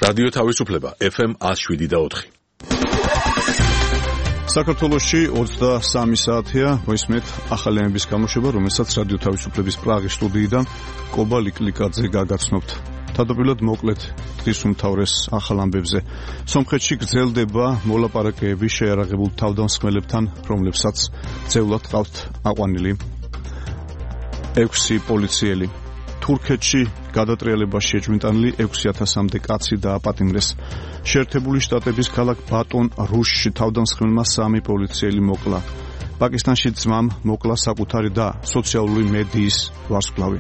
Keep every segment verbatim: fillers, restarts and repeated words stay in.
რადიო თავისუფლება ეფ ემ one oh seven და four. საქართველოში ოცდასამი საათია მოისმენთ ახალი ამბების გამოშვება, რომელსაც რადიო თავისუფლების პრაღის სტუდიიდან კობა ლიკლიკაძე გაგაცნობთ. თავდაპირველად მოკლედ დღის უმთავრეს ახალ ამბებზე. სომხეთში გრძელდება მოლაპარაკებები შეიარაღებულ თავდამსხმელებთან, რომლებსაც ძევლად ყავთ აყვანილი ექვსი პოლიციელი. თურქეთში გადატრიალებაში ეჭვმიტანილი ექვსი ათასამდე კაცი დააპატიმრეს. შეერთებული შტატების ქალაქ ბატონ რუშში თავდამსხმელმა სამი პოლიციელი მოკლა. პაკისტანში ძმამ მოკლა საკუთარი და სოციალური მედიის ვარსკვლავი.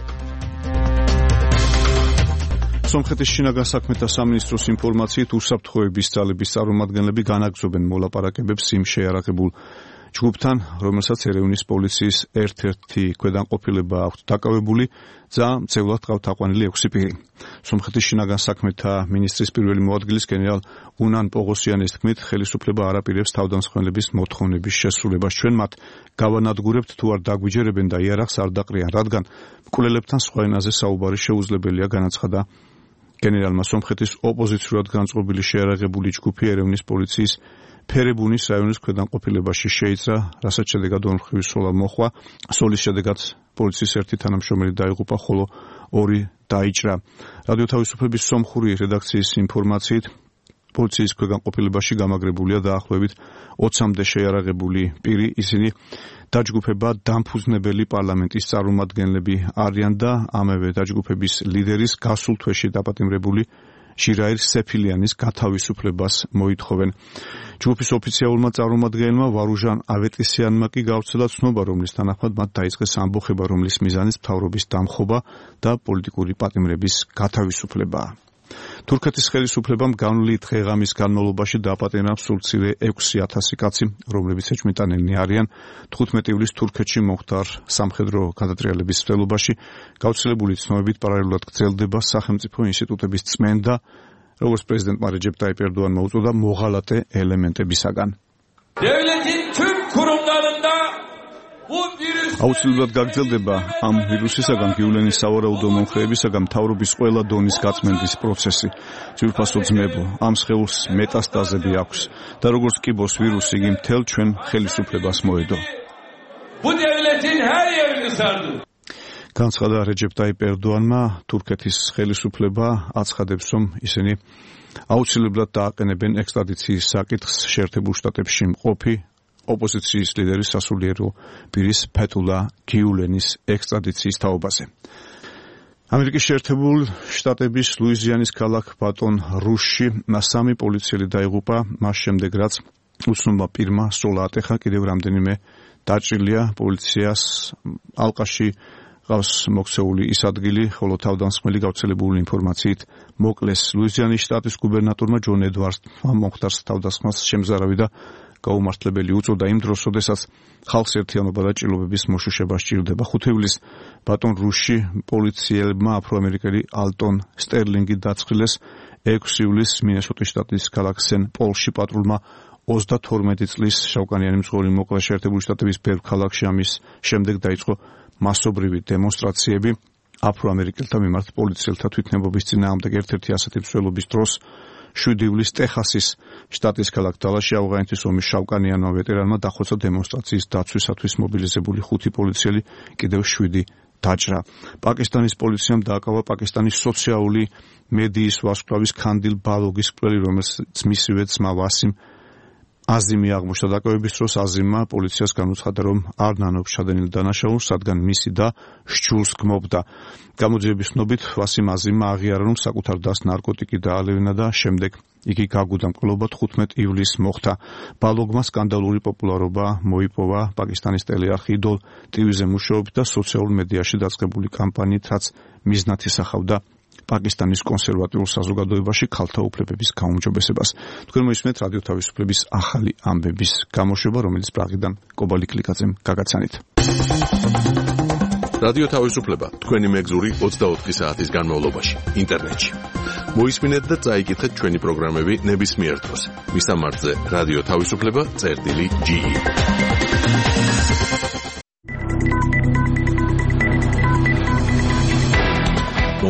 სომხეთის შინაგან საქმეთა სამინისტროს ინფორმაციით უსაფრთხოების ძალების წარმომადგენლები განაგრძობენ მოლაპარაკებებს იმ შეიარაღებულ ჯგუფთან, რომელსაც ერევნის პოლიციის ერთ-ერთი ქვედანყოფილება აქვს დაკავებული და ძევლად ყავთ აყვანილი ექვსი პირი. სომხეთის შინაგან საქმეთა მინისტრის პირველი მოადგილის გენერალ უნან პოღოსიანის თქმით, ხელისუფლება არ აპირებს თავდამსხმელების მოთხოვნების შესრულებას. ჩვენ მათ გავანადგურებთ თუ არ დაგვიჯერებენ და იარაღს არ დაყრიან, რადგან მკვლელებთან სხვა ენაზე საუბარი შეუძლებელია, განაცხადა გენერალმა. სომხეთის ოპოზიციურად განწყობილი შეიარაღებული ჯგუფი ერევნის პოლიციის ფერებუნის რაიონის ქვედანყოფილებაში შეიძრა, რასაც შედეგად ორმხრივი სოლა მოხვა. სოლის შედეგად პოლიციის ერთი თანამშრომელი დაიღუპა, ხოლო ორი დაიჭრა. რადიო თავისუფლების სომხური რედაქციის ინფორმაციით, პოლიციის ქვედანყოფილებაში გამაგრებულია დაახლოებით ოცამდე შეიარაღებული პირი. ისინი დაჯგუფება დამფუძნებელი პარლამენტის წარმომადგენლები არიან და ამავე დაჯგუფების ლიდერის გასულ თვეში დაპატიმრებული ჟირაირ სეფილიანის გათავისუფლებას მოითხოვენ. ჯგუფის ოფიციალურმა წარმომადგენელმა ვარუჟან ავეტისიანმა კი გავრცელა ცნობა, რომლის თანახმად მათ დაიწყეს ამბოხება, რომლის მიზანიც მთავრობის დამხობა და პოლიტიკური პატიმრების გათავისუფლებაა. თურქეთის ხელისუფლებამ განვლილი დღე-ღამის განმავლობაში დააპატიმრა სულ მცირე ექვსი ათასი კაცი, რომლებიც ეჭვმიტანილნი არიან თხუთმეტი ივლისს თურქეთში მომხდარ სამხედრო გადატრიალების მცდელობაში. გავრცელებული ცნობებით პარალელურად გრძელდება სახელმწიფო ინსტიტუტების წმენდა, როგორც პრეზიდენტმა რეჯეპ ტაიპ ერდოანმა უწოდა, მოღალატე ელემენტებისაგან. Devletin tüm kurumlarında bu virüs აუცილებლად გაგრძელდება ამ ვირუსისაგან გივლენის სავარაუდო მომხრეებისაგან მთავრობის ყველა დონის გაწმენდის პროცესი. ძვირფასო ძმებო, ამ სხეულს მეტასტაზები აქვს და როგორც კიბოს ვირუსი იგი მთელ ჩვენ ხელისუფლებას მოედო. bu devletin her yerini sardı. განცხადა რეჯეპ ტაიპ ერდოანმა. თურქეთის ხელისუფლება აცხადებს, რომ ისინი აუცილებლად დააყენებენ ექსტრადიციის საკითხს შეერთებულ შტატებში მყოფი ოპოზიციის ლიდერის სასულიერო პირის ფეთულა გიულენის ექსტრადიციის თაობაზე. ამერიკის შეერთებულ შტატების ლუიზიანის ქალაქ ბატონ რუშში სამი პოლიციელი დაიღუპა, მას შემდეგ რაც უცნობმა პირმა სროლა ატეხა. კიდევ რამდენიმე დაჭრილია. პოლიციას ალყაში ყავს მოქცეული ის ადგილი, ხოლო თავდამსხმელი გავრცელებული ინფორმაციით მოკლეს. ლუიზიანის შტატის გუბერნატორმა ჯონ ედვარდსმა მომხდარს თავდასხმას შემზარავი და გაუმართლებელი უწოდა იმ დროს, როდესაც ხალხს ერთიანობა და ჭრილობების მოშუშება სჭირდება. ხუთი ივლისს ბატონ რუსში პოლიციელებმა აფროამერიკელი ალტონ სტერლინგი დაცხრილეს. ექვსი ივლისს მინესოტის შტატის ქალაქ სენ პოლში პატრულმა ოცდათორმეტი წლის შავკანიანი მძღოლი მოკლა. შეერთებული შტატების ბევრ ქალაქში ამის შემდეგ დაიწყო მასობრივი დემონსტრაციები აფროამერიკელთა მიმართ პოლიციელთა თვითნებობის წინააღმდეგ. ერთ-ერთი ასეთი მსვლელობის დროს შვიდი ივლისს ტეხასის შტატის ქალაქ დალაში ავღანეთის ომის შავკანიანმა ვეტერანმა დახოცა დემონსტრაციის დაცვისათვის მობილიზებული ხუთი პოლიციელი, კიდევ შვიდი დაჭრა. პაკისტანის პოლიციამ დააკავა პაკისტანის სოციალური მედიის ვარსკვლავის ქანდილ ბალოგის მკვლელი, რომელსაც მისივე ძმა ვასიმ აზიმი აღმოჩნდა. დაკავების დროს აზიმმა პოლიციას განუცხადა, რომ არ ნანობს ჩადენილ დანაშაულს, რადგან მისი და სჯულს გმობდა. გამოძიების ცნობით ვასიმ აზიმმა აღიარა, რომ საკუთარ დას ნარკოტიკი დაალევინა და შემდეგ იგი გაგუდა. მკვლელობა თხუთმეტი ივლისს მოხდა. ბალოგმა სკანდალური პოპულარობა მოიპოვა პაკისტანის ტელეარხი იდოლ ტივიზე მუშაობით და სოციალურ მედიაში დაწყებული კამპანიით, რაც მიზნად ისახავდა პაკისტანის კონსერვატიულ საზოგადოებაში ქალთა უფლებების გაუმჯობესებას. თქვენ მოისმენთ რადიო თავისუფლების ახალი ამბების გამოშვება, რომელიც პრაღიდან კობა ლიკლიკაძემ გაგაცანით. რადიო თავისუფლება თქვენი მეგზური ოცდაოთხი საათის განმავლობაში ინტერნეტში. მოისმინეთ და წაიკითხეთ ჩვენი პროგრამები ნებისმიერ დროს. მისამართზე რადიო თავისუფლება წერტილი ჯი.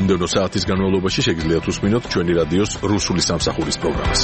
მომდევნო საათის განმავლობაში შეგიძლიათ უსმინოთ ჩვენი რადიოს რუსული სამსახურის პროგრამას.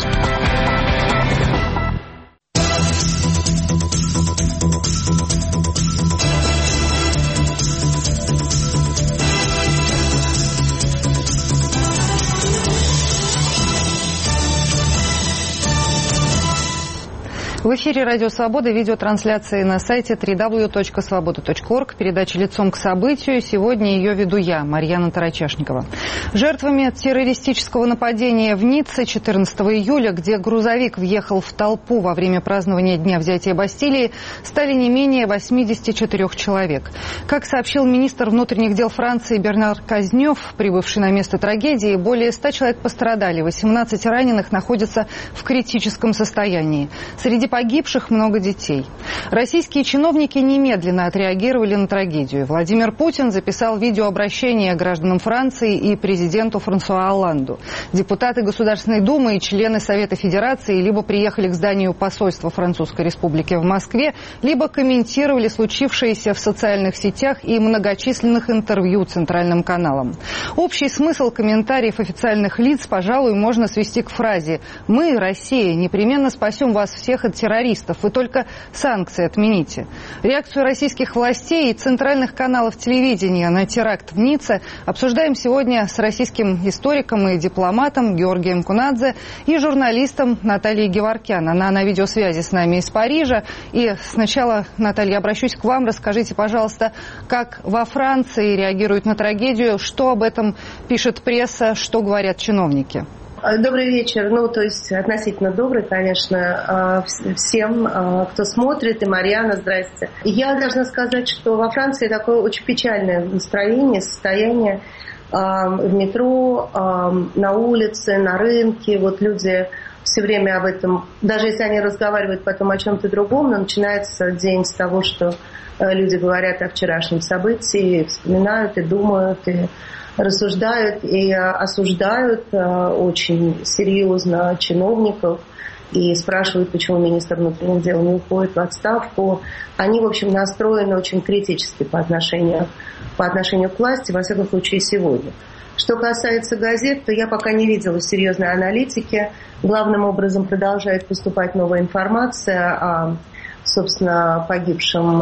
В эфире «Радио Свобода», видеотрансляции на сайте дабл ю дабл ю дабл ю точка свобода точка орг, передача «Лицом к событию». Сегодня ее веду я, Марьяна Тарачашникова. Жертвами террористического нападения в Ницце четырнадцатого июля, где грузовик въехал в толпу во время празднования Дня взятия Бастилии, стали не менее восьмидесяти четырёх человек. Как сообщил министр внутренних дел Франции Бернар Казнёв, прибывший на место трагедии, более ста человек пострадали, восемнадцать раненых находятся в критическом состоянии. Среди погибших много детей. Российские чиновники немедленно отреагировали на трагедию. Владимир Путин записал видеообращение гражданам Франции и президенту Франсуа Олланду. Депутаты Государственной Думы и члены Совета Федерации либо приехали к зданию посольства Французской Республики в Москве, либо комментировали случившееся в социальных сетях и многочисленных интервью центральным каналам. Общий смысл комментариев официальных лиц, пожалуй, можно свести к фразе: «Мы, Россия, непременно спасем вас всех от террористов, вы только санкции отмените». Реакцию российских властей и центральных каналов телевидения на теракт в Ницце обсуждаем сегодня с российским историком и дипломатом Георгием Кунадзе и журналистом Натальей Геворкян. Она на видеосвязи с нами из Парижа. И сначала, Наталья, обращусь к вам. Расскажите, пожалуйста, как во Франции реагируют на трагедию, что об этом пишет пресса, что говорят чиновники? Добрый вечер. Ну, то есть относительно добрый, конечно, всем, кто смотрит. И Марьяна, здрасте. Я должна сказать, что во Франции такое очень печальное настроение, состояние в метро, на улице, на рынке. Вот люди все время об этом, даже если они разговаривают потом о чем-то другом, но начинается день с того, что люди говорят о вчерашнем событии, вспоминают и думают, и рассуждают и осуждают очень серьезно чиновников и спрашивают, почему министр внутренних дел не уходит в отставку. Они, в общем, настроены очень критически по отношению, по отношению к власти, во всяком случае, сегодня. Что касается газет, то я пока не видела серьезной аналитики. Главным образом продолжает поступать новая информация о, собственно, погибшем,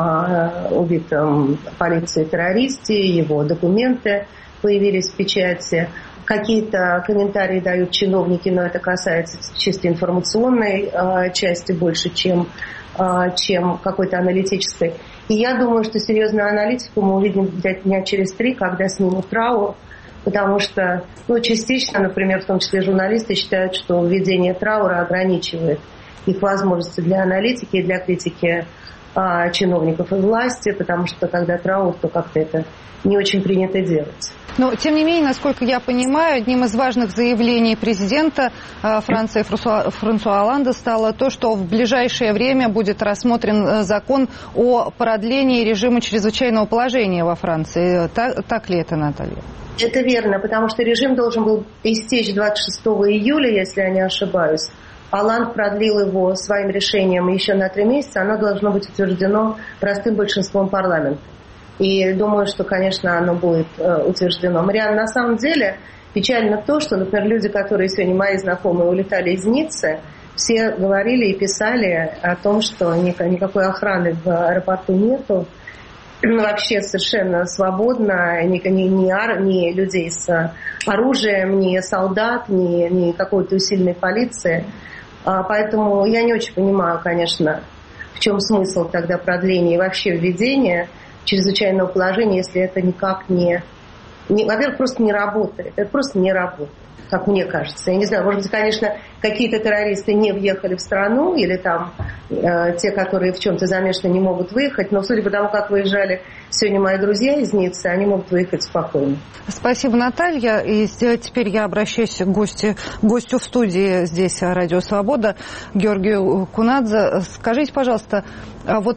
убитом полицией террористе, его документы появились в печати. Какие-то комментарии дают чиновники, но это касается чисто информационной э, части больше, чем, э, чем какой-то аналитической. И я думаю, что серьезную аналитику мы увидим где-то дня через три, когда снимут траур, потому что, ну, частично, например, в том числе журналисты считают, что введение траура ограничивает их возможности для аналитики и для критики э, чиновников и власти, потому что когда траур, то как-то это не очень принято делать. Но, тем не менее, насколько я понимаю, одним из важных заявлений президента Франции Франсуа, Франсуа Олланда стало то, что в ближайшее время будет рассмотрен закон о продлении режима чрезвычайного положения во Франции. Так, так ли это, Наталья? Это верно, потому что режим должен был истечь двадцать шестого июля, если я не ошибаюсь. Олланд продлил его своим решением еще на три месяца. Оно должно быть утверждено простым большинством парламента. И думаю, что, конечно, оно будет э, утверждено. Мариан, на самом деле печально то, что, например, люди, которые сегодня мои знакомые улетали из Ниццы, все говорили и писали о том, что никакой охраны в аэропорту нету. Вообще совершенно свободно, ни, ни, ни, ни людей с оружием, ни солдат, ни, ни какой-то усиленной полиции. А, поэтому я не очень понимаю, конечно, в чем смысл тогда продления и вообще введения чрезвычайного положения, если это никак не, не... Во-первых, просто не работает. Это просто не работает, как мне кажется. Я не знаю, может быть, конечно, какие-то террористы не въехали в страну, или там э, те, которые в чем-то замешаны, не могут выехать, но судя по тому, как выезжали сегодня мои друзья из Ниццы, они могут выехать спокойно. Спасибо, Наталья. И теперь я обращаюсь к гостю, гостю в студии здесь «Радио Свобода», Георгию Кунадзе. Скажите, пожалуйста, вот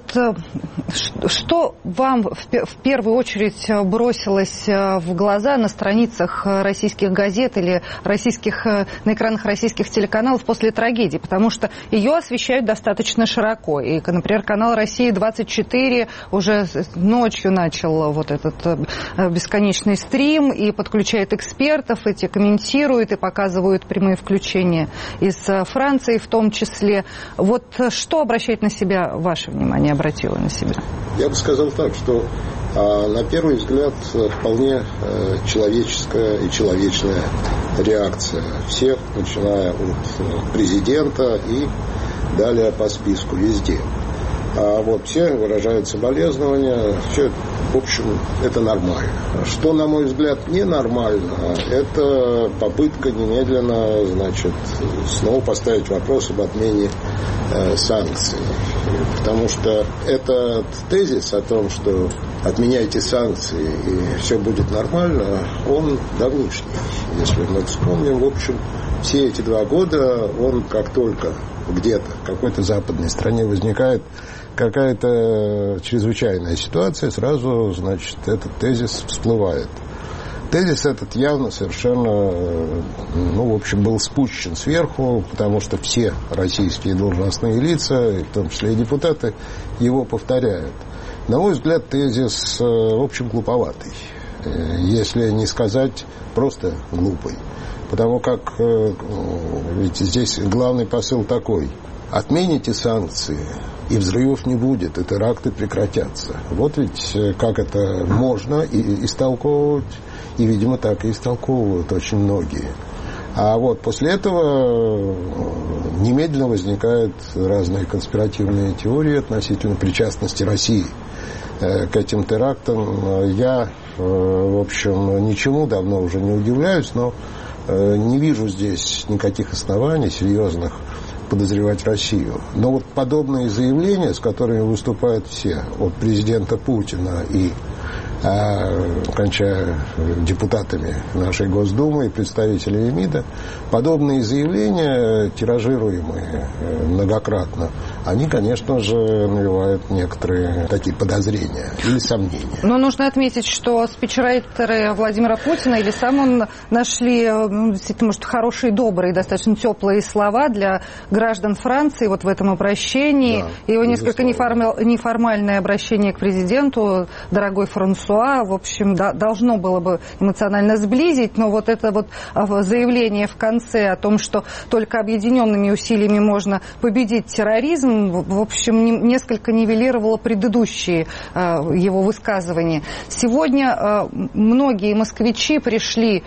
что вам в первую очередь бросилось в глаза на страницах российских газет или российских, на экранах российских телеканалов после трагедии, потому что ее освещают достаточно широко. И, например, канал «Россия-двадцать четыре» уже ночью начал вот этот бесконечный стрим и подключает экспертов, эти комментируют и показывают прямые включения из Франции в том числе. Вот что обращает на себя, ваше внимание обратило на себя? Я бы сказал так, что а, на первый взгляд вполне э, человеческая и человечная реакция всех, начиная от президента и далее по списку везде. А вот все выражают соболезнования, все, в общем, это нормально. Что, на мой взгляд, ненормально, это попытка немедленно, значит, снова поставить вопрос об отмене э, санкций. Потому что этот тезис о том, что отменяйте санкции и все будет нормально, он давнишний. Если мы вспомним, в общем, все эти два года он как только где-то в какой-то западной стране возникает какая-то чрезвычайная ситуация, сразу, значит, этот тезис всплывает. Тезис этот явно совершенно, ну, в общем, был спущен сверху, потому что все российские должностные лица, в том числе и депутаты, его повторяют. На мой взгляд, тезис, в общем, глуповатый, если не сказать просто глупый. Потому как ведь здесь главный посыл такой: отмените санкции, и взрывов не будет, и теракты прекратятся. Вот ведь как это можно и истолковывать, и, видимо, так и истолковывают очень многие. А вот после этого немедленно возникают разные конспиративные теории относительно причастности России к этим терактам. Я, в общем, ничему давно уже не удивляюсь, но не вижу здесь никаких оснований серьезных подозревать Россию. Но вот подобные заявления, с которыми выступают все, от президента Путина и а, кончая депутатами нашей Госдумы и представителями МИДа, подобные заявления, тиражируемые многократно, они, конечно же, навевают некоторые такие подозрения или сомнения. Но нужно отметить, что спичрайтеры Владимира Путина или сам он нашли, ну, действительно, может, хорошие, добрые, достаточно теплые слова для граждан Франции вот в этом обращении. Да, и его несколько неформал, неформальное обращение к президенту, дорогой Франсуа, в общем, да, должно было бы эмоционально сблизить, но вот это вот заявление в конце о том, что только объединенными усилиями можно победить терроризм, в общем, несколько нивелировало предыдущие его высказывания. Сегодня многие москвичи пришли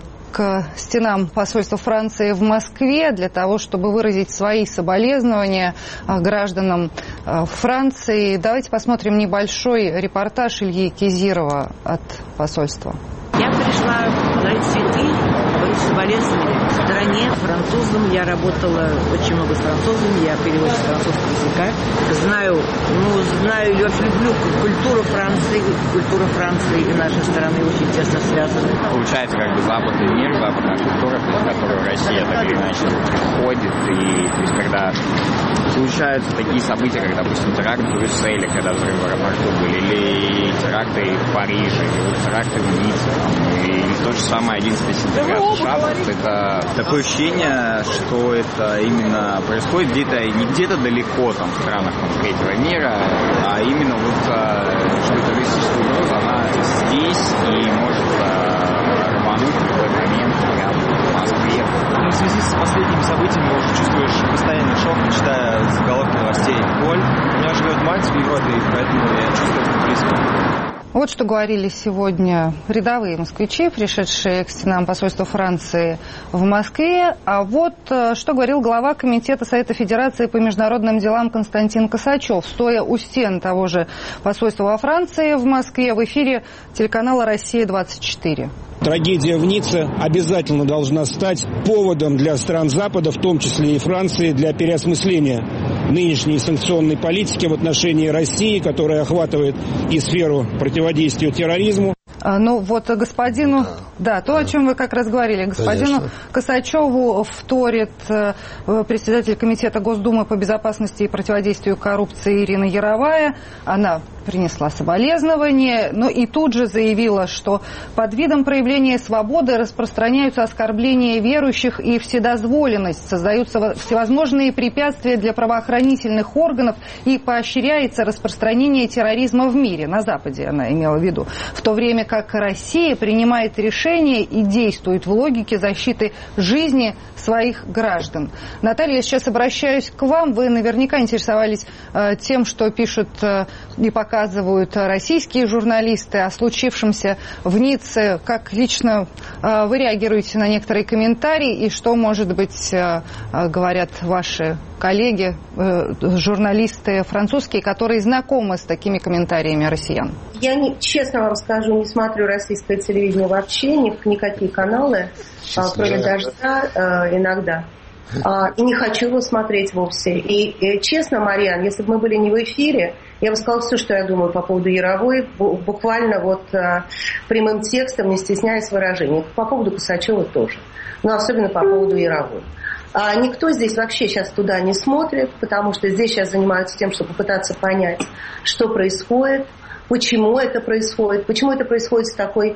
к стенам посольства Франции в Москве для того, чтобы выразить свои соболезнования гражданам Франции. Давайте посмотрим небольшой репортаж Ильи Кизирова от посольства. Я пришла дать цветы, быть соболезнования в стране французам. Я работала очень много с французами, я переводчик французского языка. Знаю, ну, знаю, я люблю культуру Франции, культура Франции и нашей страны очень тесно связаны. Получается, как бы западный мир, западная культура, в которую Россия так или иначе входит. И то есть, когда случаются такие события, как, допустим, теракт в Брюсселе, когда взрывы в аэропорту были, или теракты в Париже, или теракты в Ницце, и то же самое одиннадцатого сентября в США, это такое ощущение, что это именно происходит где-то, не где-то далеко, там, в странах там, третьего мира, а именно вот что террористическая угроза, она здесь и может рвануть в любой момент прямо в Москве. В связи с последними событиями уже чувствуешь постоянный шок, читая заголовки новостей. Боль. У меня живет мать в Европе, и поэтому я чувствую это близко. Вот что говорили сегодня рядовые москвичи, пришедшие к стенам посольства Франции в Москве. А вот что говорил глава Комитета Совета Федерации по международным делам Константин Косачев, стоя у стен того же посольства во Франции в Москве в эфире телеканала «Россия-двадцать четыре». Трагедия в Ницце обязательно должна стать поводом для стран Запада, в том числе и Франции, для переосмысления нынешней санкционной политики в отношении России, которая охватывает и сферу противодействия терроризму. Ну вот господину, да, то, о чем вы как раз говорили, господину Конечно. Косачеву вторит председатель Комитета Госдумы по безопасности и противодействию коррупции Ирина Яровая. Она принесла соболезнования, но и тут же заявила, что под видом проявления свободы распространяются оскорбления верующих и вседозволенность, создаются всевозможные препятствия для правоохранительных органов и поощряется распространение терроризма в мире, на Западе она имела в виду, в то время как Россия принимает решения и действует в логике защиты жизни своих граждан. Наталья, я сейчас обращаюсь к вам. Вы наверняка интересовались э, тем, что пишут э, и показывают российские журналисты о случившемся в Ницце. Как лично э, вы реагируете на некоторые комментарии и что, может быть, э, э, говорят ваши коллеги, э, журналисты французские, которые знакомы с такими комментариями россиян? Я, не, честно вам скажу, не смотрю российское телевидение вообще, ни, никакие каналы, а, кроме «Дождя» а, иногда. А, и не хочу его смотреть вовсе. И, и честно, Марьян, если бы мы были не в эфире, я бы сказала все, что я думаю по поводу Яровой, буквально вот а, прямым текстом, не стесняясь выражений. По поводу Косачева тоже. Но особенно по поводу Яровой. А никто здесь вообще сейчас туда не смотрит, потому что здесь сейчас занимаются тем, чтобы попытаться понять, что происходит, почему это происходит, почему это происходит с такой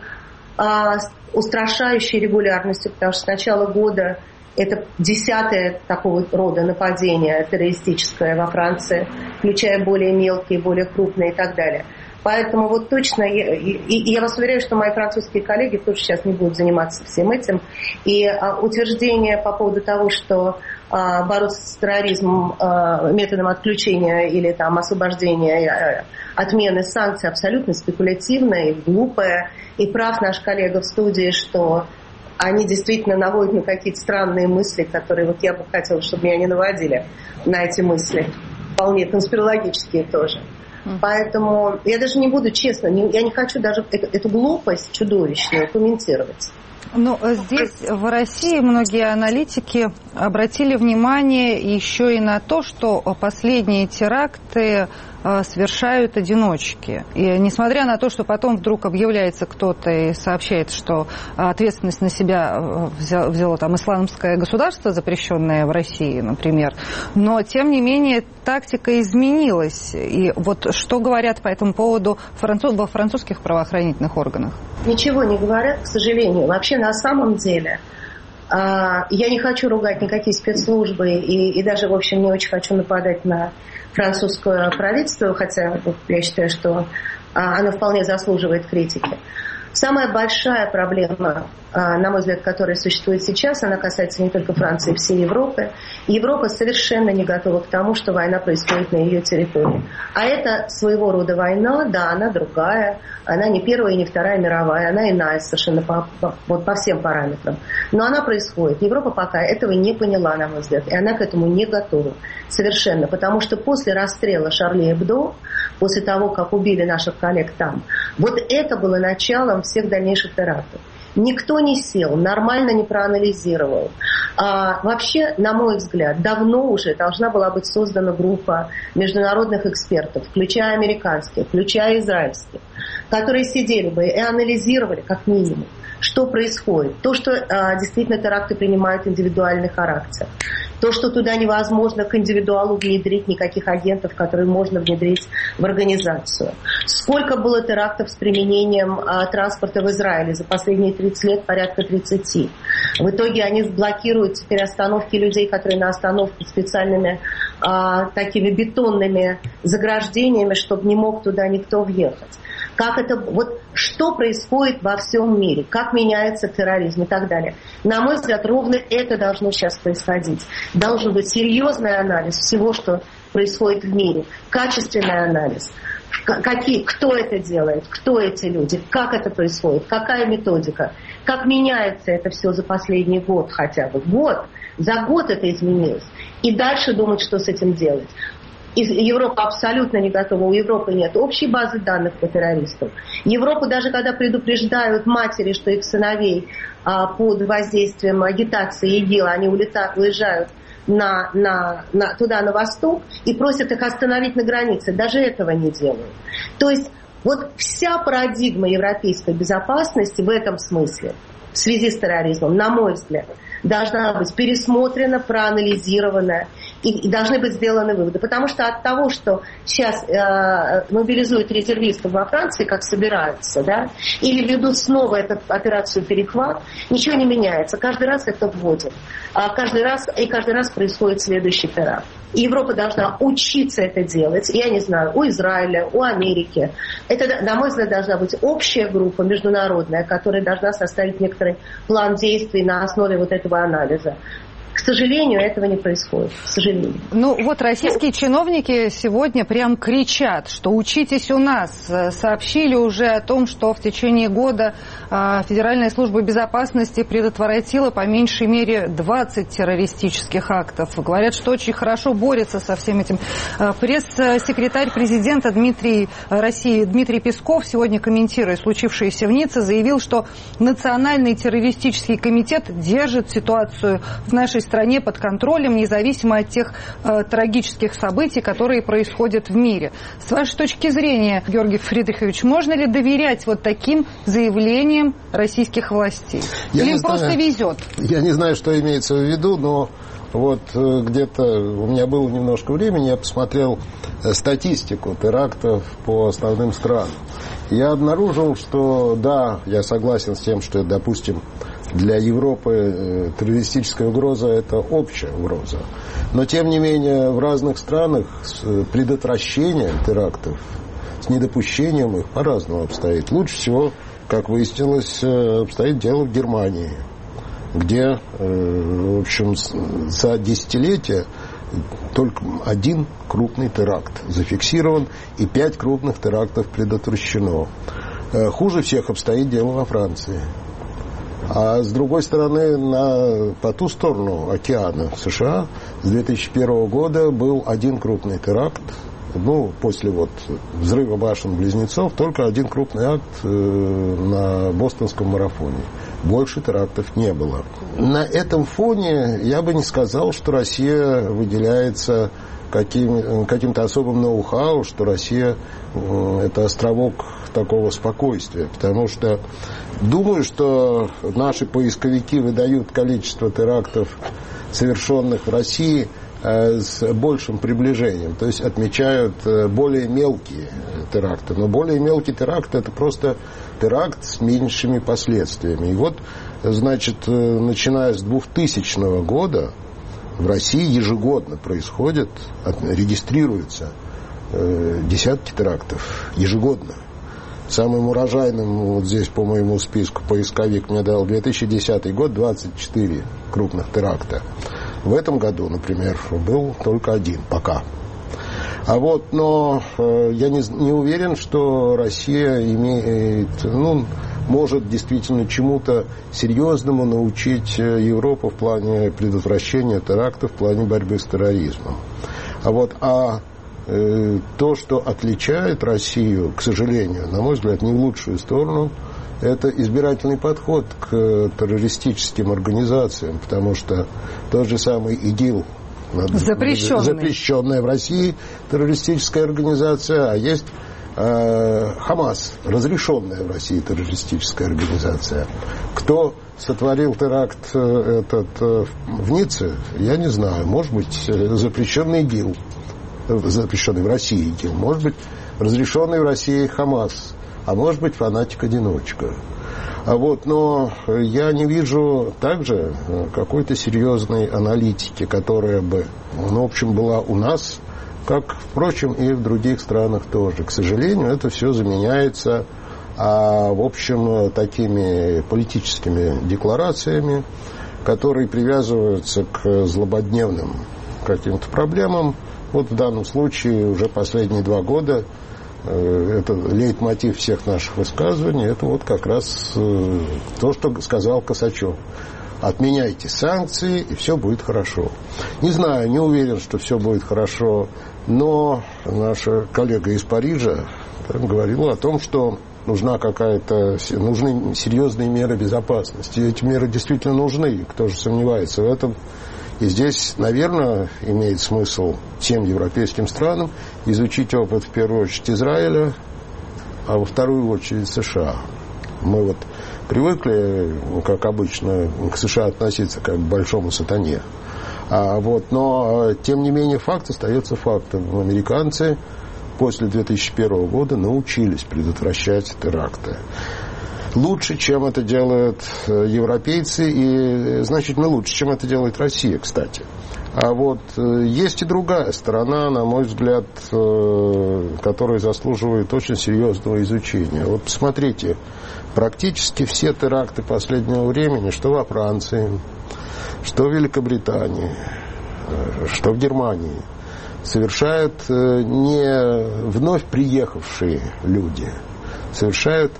а, устрашающей регулярностью, потому что с начала года это десятое такого рода нападение террористическое во Франции, включая более мелкие, более крупные и так далее. Поэтому вот точно, и, и я вас уверяю, что мои французские коллеги тоже сейчас не будут заниматься всем этим. И а, утверждение по поводу того, что а, бороться с терроризмом а, методом отключения или там освобождения, а, отмены санкций абсолютно спекулятивное и глупое. И прав наш коллега в студии, что они действительно наводят на какие-то странные мысли, которые вот я бы хотела, чтобы меня не наводили на эти мысли. Вполне конспирологические тоже. Поэтому я даже не буду, честно, не, я не хочу даже эту, эту глупость чудовищную комментировать. Ну, здесь, в России, многие аналитики обратили внимание еще и на то, что последние теракты совершают одиночки. И несмотря на то, что потом вдруг объявляется кто-то и сообщает, что ответственность на себя взяло, взяло там исламское государство, запрещенное в России, например, но, тем не менее, тактика изменилась. И вот что говорят по этому поводу француз, во французских правоохранительных органах? Ничего не говорят, к сожалению. Вообще, на самом деле, я не хочу ругать никакие спецслужбы и, и даже, в общем, не очень хочу нападать на французское правительство, хотя я считаю, что оно вполне заслуживает критики. Самая большая проблема, на мой взгляд, которая существует сейчас, она касается не только Франции, всей Европы. Европа совершенно не готова к тому, что война происходит на ее территории. А это своего рода война, да, она другая, она не первая и не вторая мировая, она иная совершенно по, по, вот по всем параметрам. Но она происходит. Европа пока этого не поняла, на мой взгляд, и она к этому не готова совершенно. Потому что после расстрела Шарли Эбдо, после того, как убили наших коллег там, вот это было началом всех дальнейших терактов. Никто не сел, нормально не проанализировал. А, вообще, на мой взгляд, давно уже должна была быть создана группа международных экспертов, включая американских, включая израильских, которые сидели бы и анализировали, как минимум, что происходит. То, что а, действительно теракты принимают индивидуальный характер. То, что туда невозможно к индивидуалу внедрить никаких агентов, которые можно внедрить в организацию. Сколько было терактов с применением а, транспорта в Израиле за последние тридцать лет? Порядка тридцати. В итоге они блокируют теперь остановки людей, которые на остановке специальными а, такими бетонными заграждениями, чтобы не мог туда никто въехать. Как это, вот что происходит во всем мире, как меняется терроризм и так далее. На мой взгляд, ровно это должно сейчас происходить. Должен быть серьезный анализ всего, что происходит в мире, качественный анализ. Какие, кто это делает, кто эти люди, как это происходит, какая методика, как меняется это все за последний год хотя бы. Год, за год это изменилось. И дальше думать, что с этим делать. И Европа абсолютно не готова. У Европы нет общей базы данных по террористам. Европу даже когда предупреждают матери, что их сыновей а, под воздействием агитации ИГИЛ, они улетают, уезжают на, на, на, туда, на восток, и просят их остановить на границе. Даже этого не делают. То есть вот вся парадигма европейской безопасности в этом смысле, в связи с терроризмом, на мой взгляд, должна быть пересмотрена, проанализирована И, и должны быть сделаны выводы. Потому что от того, что сейчас э, мобилизуют резервистов во Франции, как собираются, да, или ведут снова эту операцию «Перехват», ничего не меняется. Каждый раз это вводят. А каждый раз, и каждый раз происходит следующий теракт. И Европа должна учиться это делать. Я не знаю, у Израиля, у Америки. Это, на мой взгляд, должна быть общая группа международная, которая должна составить некоторый план действий на основе вот этого анализа. К сожалению, этого не происходит. К сожалению. Ну вот российские чиновники сегодня прям кричат, что учитесь у нас. Сообщили уже о том, что в течение года Федеральная служба безопасности предотвратила по меньшей мере двадцать террористических актов. Говорят, что очень хорошо борется со всем этим. Пресс-секретарь президента Дмитрий, России Дмитрий Песков, сегодня, комментируя случившееся в Ницце, заявил, что Национальный террористический комитет держит ситуацию в нашей стране под контролем, независимо от тех э, трагических событий, которые происходят в мире. С вашей точки зрения, Георгий Фридрихович, можно ли доверять вот таким заявлениям российских властей? Я Или им знаю, просто везет? Я не знаю, что имеется в виду, но вот где-то у меня было немножко времени, я посмотрел статистику терактов по основным странам. Я обнаружил, что да, я согласен с тем, что, допустим, для Европы террористическая угроза – это общая угроза. Но, тем не менее, в разных странах с предотвращением терактов, с недопущением их по-разному обстоит. Лучше всего, как выяснилось, обстоит дело в Германии, где, в общем, за десятилетия только один крупный теракт зафиксирован и пять крупных терактов предотвращено. Хуже всех обстоит дело во Франции. А с другой стороны, на, по ту сторону океана в США с две тысячи первого года был один крупный теракт. Ну, после вот взрыва башен-близнецов только один крупный акт э, на бостонском марафоне. Больше терактов не было. На этом фоне я бы не сказал, что Россия выделяется каким, каким-то особым ноу-хау, что Россия э, это островок такого спокойствия. Потому что думаю, что наши поисковики выдают количество терактов, совершенных в России, с большим приближением, то есть отмечают более мелкие теракты. Но более мелкий теракт – это просто теракт с меньшими последствиями. И вот, значит, начиная с двухтысячного года в России ежегодно происходит, регистрируются десятки терактов ежегодно. Самым урожайным, вот здесь по моему списку поисковик мне дал две тысячи десятый год, двадцать четыре крупных теракта. В этом году, например, был только один пока. А вот, но э, я не, не уверен, что Россия имеет, ну, может действительно чему-то серьезному научить Европу в плане предотвращения терактов, в плане борьбы с терроризмом. А вот, а э, то, что отличает Россию, к сожалению, на мой взгляд, не в лучшую сторону, это избирательный подход к террористическим организациям, потому что тот же самый ИДИЛ, запрещенный. запрещенная в России террористическая организация, а есть э, Хамас, разрешенная в России террористическая организация. Кто сотворил теракт этот в Ницце, я не знаю. Может быть, запрещенный ИДИЛ, запрещенный в России ИДИЛ, может быть, разрешенный в России Хамас, а может быть, фанатик-одиночка. А вот, но я не вижу также какой-то серьезной аналитики, которая бы, ну, в общем, была у нас, как, впрочем, и в других странах тоже. К сожалению, это все заменяется, а, в общем, такими политическими декларациями, которые привязываются к злободневным каким-то проблемам. Вот в данном случае уже последние два года это лейтмотив всех наших высказываний, это вот как раз то, что сказал Косачев. Отменяйте санкции, и все будет хорошо. Не знаю, не уверен, что все будет хорошо, но наша коллега из Парижа говорила о том, что нужна какая-то, нужны серьезные меры безопасности. И эти меры действительно нужны, кто же сомневается в этом. И здесь, наверное, имеет смысл всем европейским странам изучить опыт, в первую очередь, Израиля, а во вторую очередь США. Мы вот привыкли, как обычно, к США относиться как к большому сатане. А, вот, но, тем не менее, факт остается фактом. Американцы после две тысячи первого года научились предотвращать теракты. Лучше, чем это делают европейцы, и значительно лучше, чем это делает Россия, кстати. А вот есть и другая сторона, на мой взгляд, которая заслуживает очень серьезного изучения. Вот посмотрите, практически все теракты последнего времени, что во Франции, что в Великобритании, что в Германии, совершают не вновь приехавшие люди, совершают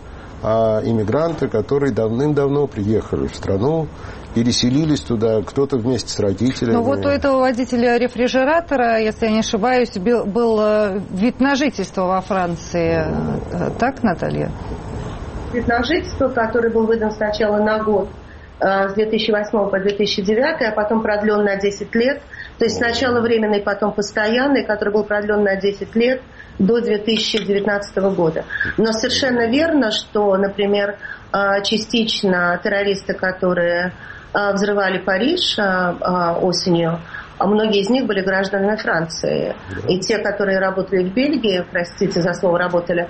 а иммигранты, которые давным-давно приехали в страну, переселились туда, кто-то вместе с родителями. Ну вот у этого водителя рефрижератора, если я не ошибаюсь, был, был вид на жительство во Франции. Так, Наталья? Вид на жительство, который был выдан сначала на год, с две тысячи восьмого по две тысячи девятый, а потом продлен на десять лет. То есть сначала временный, потом постоянный, который был продлен на десять лет до две тысячи девятнадцатого года. Но совершенно верно, что, например, частично террористы, которые взрывали Париж осенью, многие из них были гражданами Франции. И те, которые работали в Бельгии, простите за слово «работали»,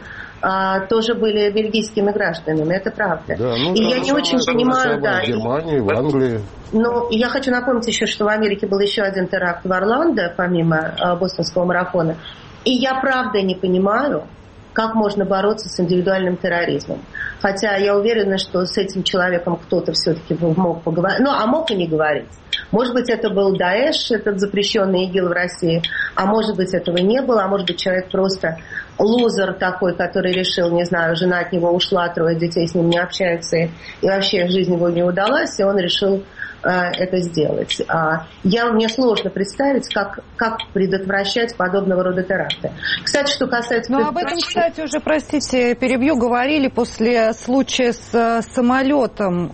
тоже были бельгийскими гражданами, это правда. Да, ну, и я не очень понимаю, да. В Германии, в Англии. Но я хочу напомнить еще, что в Америке был еще один теракт в Орландо, помимо бостонского марафона. И я правда не понимаю, как можно бороться с индивидуальным терроризмом. Хотя я уверена, что с этим человеком кто-то все-таки мог поговорить. Ну, а мог и не говорить. Может быть, это был Даэш, этот запрещенный ИГИЛ в России, а может быть, этого не было, а может быть, человек просто лузер такой, который решил, не знаю, жена от него ушла, трое детей с ним не общаются, и вообще жизнь его не удалась, и он решил э, это сделать. А я, мне сложно представить, как, как предотвращать подобного рода теракты. Кстати, что касается... Ну, об этом, кстати, уже, простите, перебью, говорили после случая с самолетом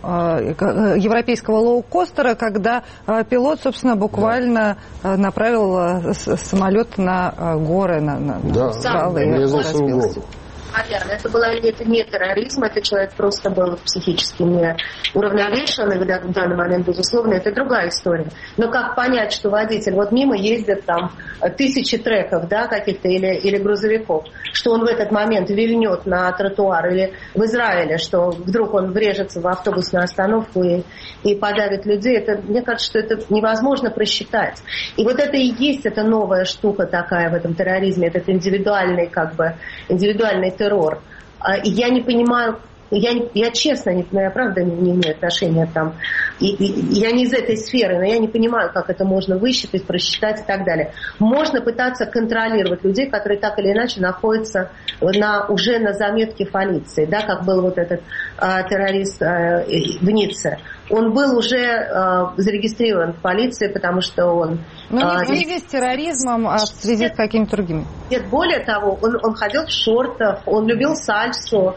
э, европейского лоукостера, когда э, пилот, собственно, буквально э, направил э, самолет на э, горы, на, на, да, скалы. Не разбился. Наверное, это, было, это не терроризм, это человек просто был психически не уравновешен, и в данный момент, безусловно, это другая история. Но как понять, что водитель, вот мимо ездят там тысячи треков, да, каких-то, или, или грузовиков, что он в этот момент вильнет на тротуар, или в Израиле, что вдруг он врежется в автобусную остановку и, и подавит людей, это, мне кажется, что это невозможно просчитать. И вот это и есть эта новая штука такая в этом терроризме, этот индивидуальный, как бы, индивидуальный террор. И я не понимаю, я, я честно, не, я правда не, не имею отношения там, и, и, я не из этой сферы, но я не понимаю, как это можно высчитать, просчитать и так далее. Можно пытаться контролировать людей, которые так или иначе находятся на, уже на заметке полиции, да, как был вот этот а, террорист а, в Ницце. Он был уже а, зарегистрирован в полиции, потому что он... Но а, не в связи с терроризмом, а в связи с какими-то другими. Нет, более того, он, он ходил в шортах, он любил сальсу.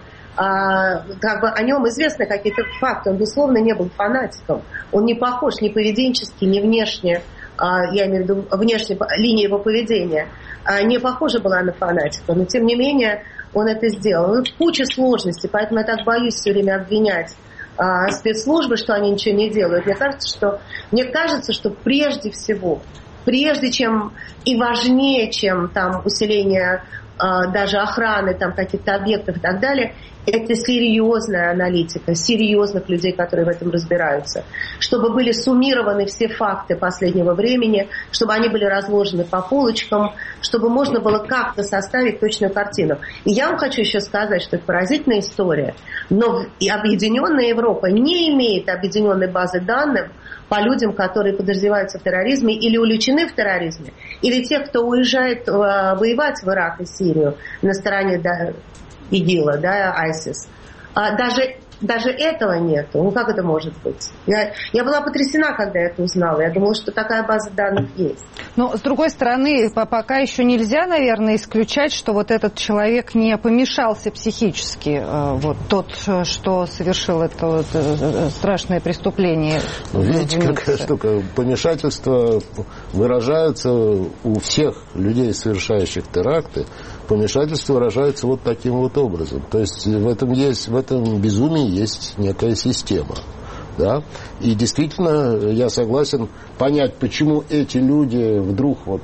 А, как бы о нем известны какие-то факты. Он, безусловно, не был фанатиком. Он не похож ни поведенчески, ни внешне, а, я имею в виду внешне, линия его поведения, а, не похожа была на фанатика. Но, тем не менее, он это сделал. Ну, куча сложностей, поэтому я так боюсь все время обвинять а, спецслужбы, что они ничего не делают. Мне кажется, что, мне кажется, что прежде всего, прежде чем и важнее, чем там усиление а, даже охраны там, каких-то объектов и так далее, это серьезная аналитика, серьезных людей, которые в этом разбираются. Чтобы были суммированы все факты последнего времени, чтобы они были разложены по полочкам, чтобы можно было как-то составить точную картину. И я вам хочу еще сказать, что это поразительная история, но и Объединенная Европа не имеет объединенной базы данных по людям, которые подозреваются в терроризме или увлечены в терроризме, или тех, кто уезжает воевать в Ирак и Сирию на стороне, да, ИГИЛа, да, ISIS. А даже, даже этого нету. Ну, как это может быть? Я, я была потрясена, когда я это узнала. Я думала, что такая база данных есть. Но, с другой стороны, пока еще нельзя, наверное, исключать, что вот этот человек не помешался психически. Вот тот, что совершил это вот страшное преступление. Ну, видите, какая штука. Помешательство выражается у всех людей, совершающих теракты. Помешательство выражается вот таким вот образом. То есть в этом есть, в этом безумии есть некая система. Да? И действительно, я согласен понять, почему эти люди вдруг вот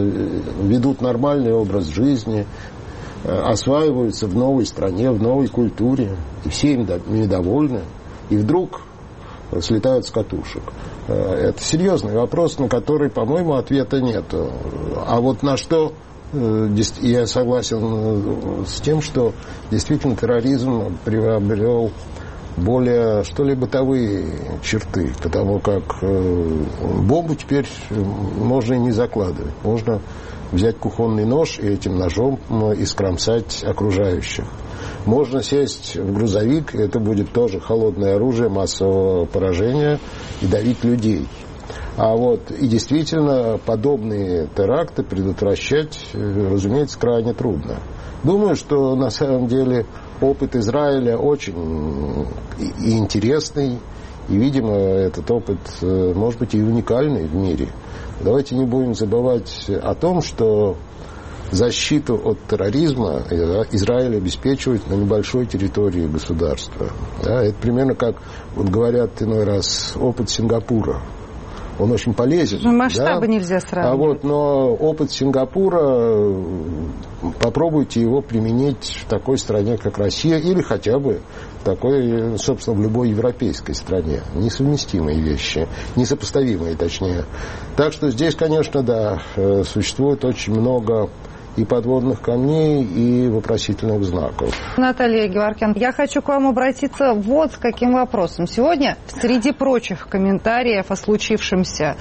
ведут нормальный образ жизни, осваиваются в новой стране, в новой культуре, и все им недовольны, и вдруг слетают с катушек. Это серьезный вопрос, на который, по-моему, ответа нет. А вот на что я согласен с тем, что действительно терроризм приобрел более, что ли, бытовые черты, потому как бомбу теперь можно и не закладывать. Можно взять кухонный нож и этим ножом искромсать окружающих. Можно сесть в грузовик, и это будет тоже холодное оружие массового поражения, и давить людей. А вот и действительно подобные теракты предотвращать, разумеется, крайне трудно. Думаю, что на самом деле опыт Израиля очень и интересный, и, видимо, этот опыт может быть и уникальный в мире. Давайте не будем забывать о том, что защиту от терроризма Израиль обеспечивает на небольшой территории государства. Да, это примерно как, вот говорят иной раз, опыт Сингапура. Он очень полезен. Но масштабы, да? Нельзя сравнивать. А вот, но опыт Сингапура, попробуйте его применить в такой стране, как Россия, или хотя бы в такой, собственно, в любой европейской стране. Несовместимые вещи, несопоставимые, точнее. Так что здесь, конечно, да, существует очень много и подводных камней, и вопросительных знаков. Наталья Геворкян, я хочу к вам обратиться вот с каким вопросом. Сегодня, среди прочих комментариев о случившемся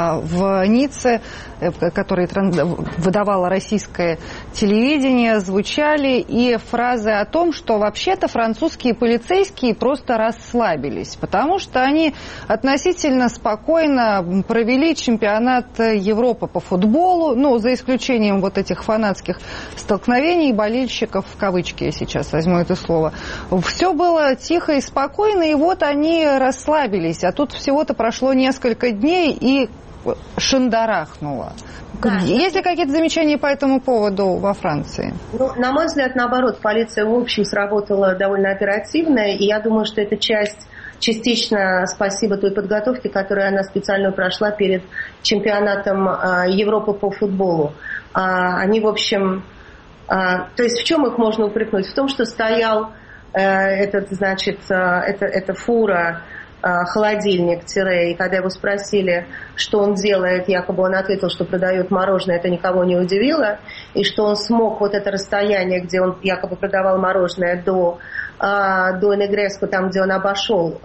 в Ницце, которые выдавало российское телевидение, звучали и фразы о том, что вообще-то французские полицейские просто расслабились, потому что они относительно спокойно провели чемпионат Европы по футболу, ну, за исключением вот этих фанатов, фанатских столкновений, болельщиков, в кавычки я сейчас возьму это слово. Все было тихо и спокойно, и вот они расслабились. А тут всего-то прошло несколько дней, и шандарахнуло. Да. Есть ли какие-то замечания по этому поводу во Франции? Ну, на мой взгляд, наоборот, полиция в общем сработала довольно оперативно, и я думаю, что это часть... Частично спасибо той подготовке, которую она специально прошла перед чемпионатом Европы по футболу. Они, в общем... То есть в чем их можно упрекнуть? В том, что стоял этот, значит, эта, эта фура, холодильник, тире, и когда его спросили, что он делает, якобы он ответил, что продает мороженое, это никого не удивило, и что он смог вот это расстояние, где он якобы продавал мороженое до... до Негреско, там, где он обошел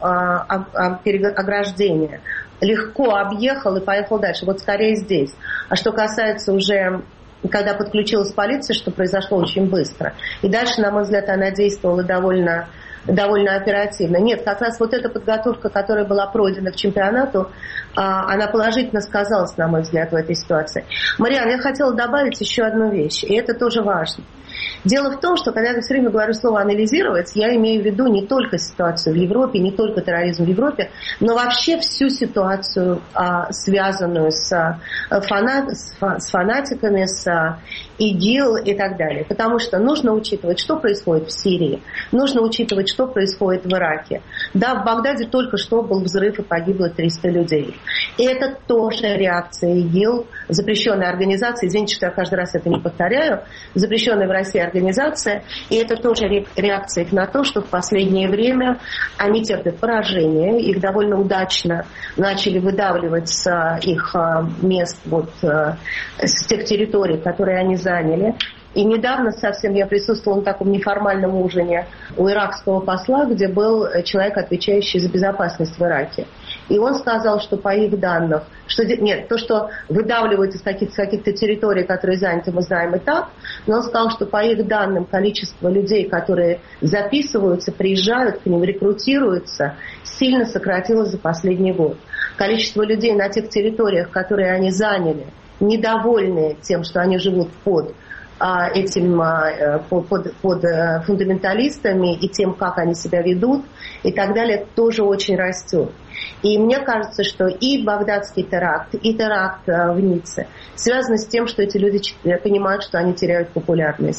ограждение, легко объехал и поехал дальше. Вот скорее здесь. А что касается уже, когда подключилась полиция, что произошло очень быстро. И дальше, на мой взгляд, она действовала довольно, довольно оперативно. Нет, как раз вот эта подготовка, которая была пройдена к чемпионату, она положительно сказалась, на мой взгляд, в этой ситуации. Мариан, я хотела добавить еще одну вещь, и это тоже важно. Дело в том, что когда я все время говорю слово «анализировать», я имею в виду не только ситуацию в Европе, не только терроризм в Европе, но вообще всю ситуацию, связанную с, фанат, с фанатиками, с ИГИЛ и так далее. Потому что нужно учитывать, что происходит в Сирии, нужно учитывать, что происходит в Ираке. Да, в Багдаде только что был взрыв и погибло триста людей. И это тоже реакция ИГИЛ, запрещенная организация, извините, что я каждый раз это не повторяю, запрещенная в России организация, и это тоже реакция на то, что в последнее время они терпят поражение, их довольно удачно начали выдавливать с их мест, вот, с тех территорий, которые они заняли. И недавно совсем я присутствовала на таком неформальном ужине у иракского посла, где был человек, отвечающий за безопасность в Ираке. И он сказал, что по их данным, что нет, то, что выдавливают из каких-то, каких-то территорий, которые заняты, мы знаем и так, но он сказал, что по их данным количество людей, которые записываются, приезжают к ним, рекрутируются, сильно сократилось за последний год. Количество людей на тех территориях, которые они заняли, недовольные тем, что они живут под этим, под, под, под фундаменталистами и тем, как они себя ведут и так далее, тоже очень растет. И мне кажется, что и багдадский теракт, и теракт в Ницце связаны с тем, что эти люди понимают, что они теряют популярность.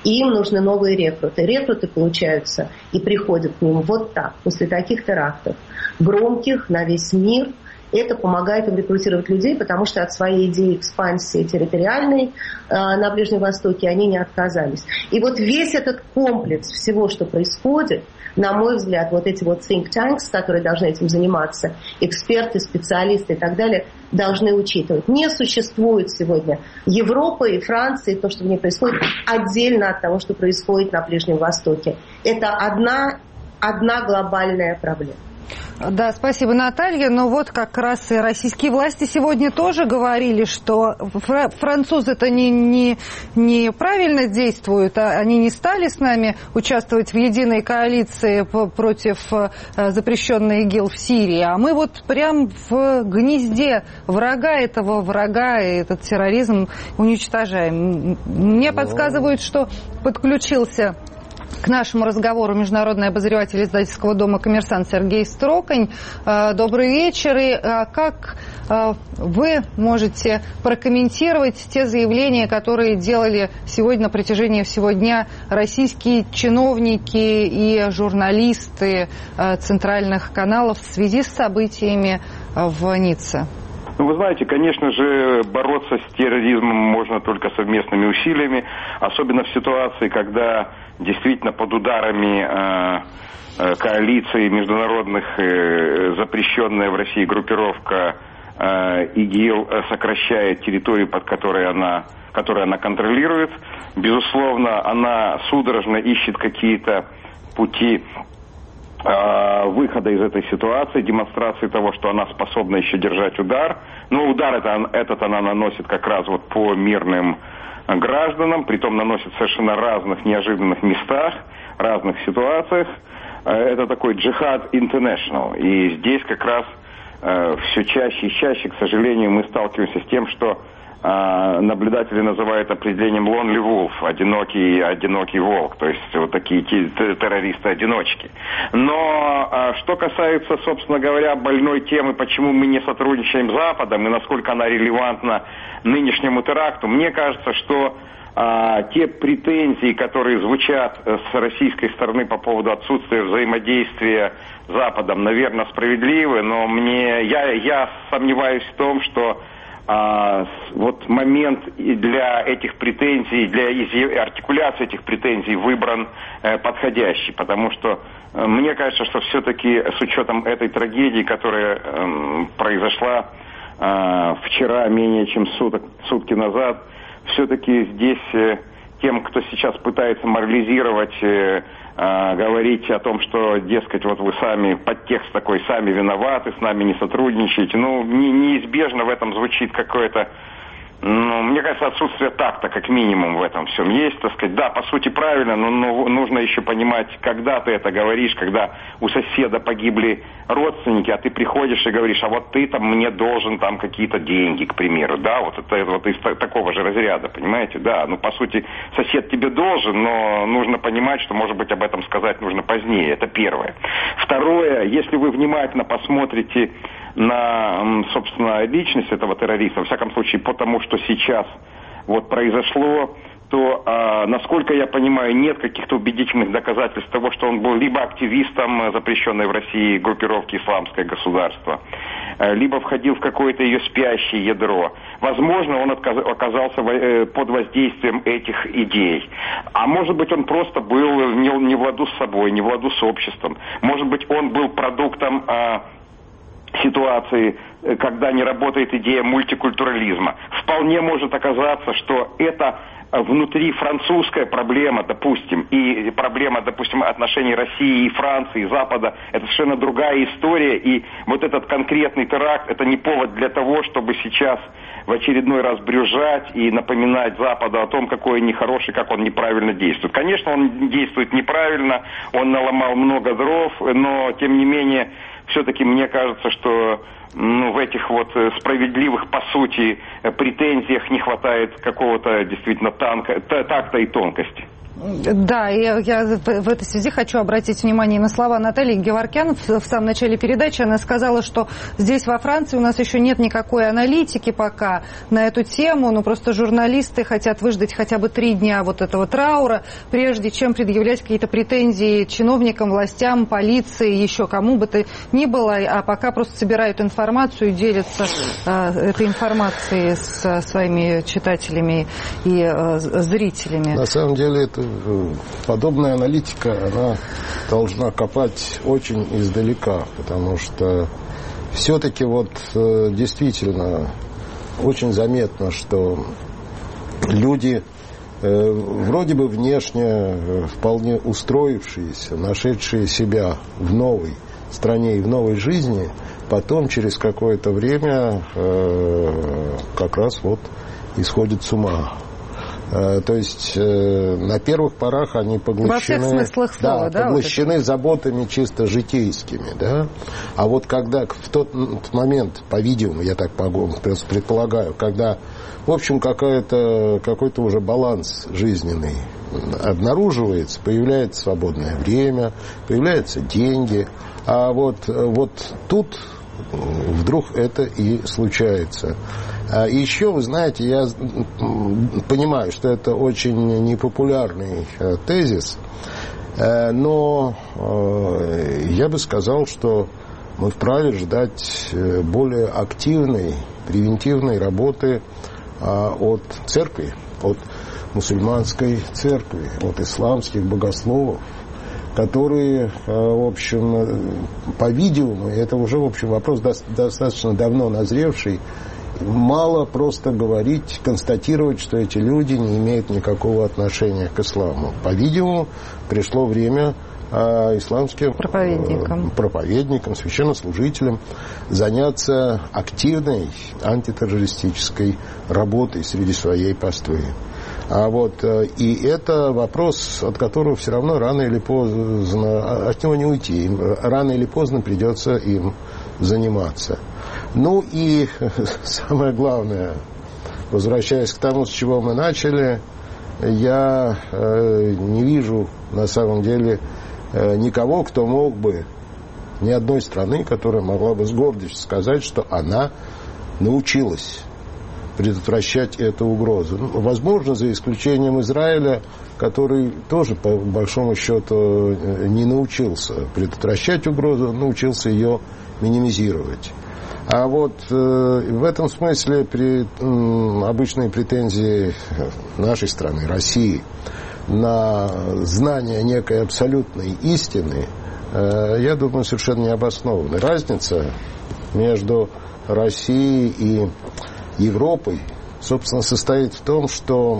И им нужны новые рекруты. Рекруты получаются и приходят к ним вот так, после таких терактов, громких на весь мир. Это помогает им рекрутировать людей, потому что от своей идеи экспансии территориальной э, на Ближнем Востоке они не отказались. И вот весь этот комплекс всего, что происходит, на мой взгляд, вот эти вот think tanks, которые должны этим заниматься, эксперты, специалисты и так далее, должны учитывать. Не существует сегодня Европы и Франции, то, что в ней происходит, отдельно от того, что происходит на Ближнем Востоке. Это одна, одна глобальная проблема. Да, спасибо, Наталья. Но вот как раз и российские власти сегодня тоже говорили, что французы-то не, не, не правильно действуют, а они не стали с нами участвовать в единой коалиции против запрещенной ИГИЛ в Сирии, а мы вот прям в гнезде врага этого врага, и этот терроризм уничтожаем. Мне подсказывают, что подключился к нашему разговору международный обозреватель издательского дома «Коммерсант» Сергей Строкань. Добрый вечер. И как вы можете прокомментировать те заявления, которые делали сегодня на протяжении всего дня российские чиновники и журналисты центральных каналов в связи с событиями в Ницце? Ну, вы знаете, конечно же, бороться с терроризмом можно только совместными усилиями, особенно в ситуации, когда действительно под ударами э, э, коалиции международных э, запрещенная в России группировка э, ИГИЛ сокращает территорию, под которой она, которую она контролирует. Безусловно, она судорожно ищет какие-то пути выхода из этой ситуации, демонстрации того, что она способна еще держать удар. Но удар это, этот она наносит как раз вот по мирным гражданам, притом наносит в совершенно разных неожиданных местах, разных ситуациях. Это такой джихад international. И здесь как раз э, все чаще и чаще, к сожалению, мы сталкиваемся с тем, что э, наблюдатели называют определением lonely wolf, одинокий, одинокий волк, то есть вот такие террористы-одиночки. Но э, что касается, собственно говоря, больной темы, почему мы не сотрудничаем с Западом и насколько она релевантна нынешнему теракту, мне кажется, что а, те претензии, которые звучат с российской стороны по поводу отсутствия взаимодействия с Западом, наверное, справедливы, но мне, я, я сомневаюсь в том, что а, вот момент для этих претензий, для артикуляции этих претензий выбран э, подходящий, потому что э, мне кажется, что все-таки с учетом этой трагедии, которая э, произошла э, вчера, менее чем суток, сутки назад, все-таки здесь э, тем, кто сейчас пытается морализировать, э, э, говорить о том, что, дескать, вот вы сами, подтекст такой, сами виноваты, с нами не сотрудничаете, ну, не, неизбежно в этом звучит какое-то, ну, мне кажется, отсутствие такта, как минимум, в этом всем есть, так сказать. Да, по сути, правильно, но, но нужно еще понимать, когда ты это говоришь, когда у соседа погибли родственники, а ты приходишь и говоришь, а вот ты там мне должен там какие-то деньги, к примеру, да, вот это вот из такого же разряда, понимаете, да, ну, по сути, сосед тебе должен, но нужно понимать, что, может быть, об этом сказать нужно позднее, это первое. Второе, если вы внимательно посмотрите на, собственно, личность этого террориста, во всяком случае, потому что сейчас вот произошло, то, э, насколько я понимаю, нет каких-то убедительных доказательств того, что он был либо активистом запрещенной в России группировки «Исламское государство», э, либо входил в какое-то ее спящее ядро. Возможно, он отказ, оказался в, э, под воздействием этих идей. А может быть, он просто был не, не в ладу с собой, не в ладу с обществом. Может быть, он был продуктом Э, ситуации, когда не работает идея мультикультурализма. Вполне может оказаться, что это внутри французская проблема, допустим, и проблема, допустим, отношений России и Франции, и Запада, это совершенно другая история, и вот этот конкретный теракт, это не повод для того, чтобы сейчас в очередной раз брюзжать и напоминать Западу о том, какой он нехороший, как он неправильно действует. Конечно, он действует неправильно, он наломал много дров, но, тем не менее, все-таки мне кажется, что ну, в этих вот справедливых, по сути, претензиях не хватает какого-то действительно танка, такта и тонкости. Да, и я в этой связи хочу обратить внимание на слова Натальи Геворкян. В самом начале передачи она сказала, что здесь во Франции у нас еще нет никакой аналитики пока на эту тему, но просто журналисты хотят выждать хотя бы три дня вот этого траура, прежде чем предъявлять какие-то претензии чиновникам, властям, полиции, еще кому бы то ни было, а пока просто собирают информацию и делятся э, этой информацией с своими читателями и э, зрителями. На самом деле, это, подобная аналитика, она должна копать очень издалека, потому что все-таки вот действительно очень заметно, что люди вроде бы внешне вполне устроившиеся, нашедшие себя в новой стране и в новой жизни, потом через какое-то время как раз вот исходят с ума. То есть на первых порах они поглощены, слова, да, да, поглощены вот заботами чисто житейскими, да? А вот когда в тот момент, по-видимому, я так предполагаю, когда, в общем, какая-то, какой-то уже баланс жизненный обнаруживается, появляется свободное время, появляются деньги, а вот, вот тут вдруг это и случается. И еще, вы знаете, я понимаю, что это очень непопулярный тезис, но я бы сказал, что мы вправе ждать более активной, превентивной работы от церкви, от мусульманской церкви, от исламских богословов, которые, в общем, по-видимому, это уже, в общем, вопрос достаточно давно назревший, мало просто говорить, констатировать, что эти люди не имеют никакого отношения к исламу. По-видимому, пришло время э, исламским проповедникам. Э, проповедникам, священнослужителям заняться активной антитеррористической работой среди своей паствы. А вот, э, и это вопрос, от которого все равно рано или поздно, от него не уйти. Им, рано или поздно придется им заниматься. Ну и самое главное, возвращаясь к тому, с чего мы начали, я э, не вижу на самом деле э, никого, кто мог бы, ни одной страны, которая могла бы с гордостью сказать, что она научилась предотвращать эту угрозу. Ну, возможно, за исключением Израиля, который тоже, по большому счету, не научился предотвращать угрозу, научился ее минимизировать. А вот э, в этом смысле при, э, обычные претензии нашей страны, России, на знание некой абсолютной истины, э, я думаю, совершенно не обоснованы. Разница между Россией и Европой, собственно, состоит в том, что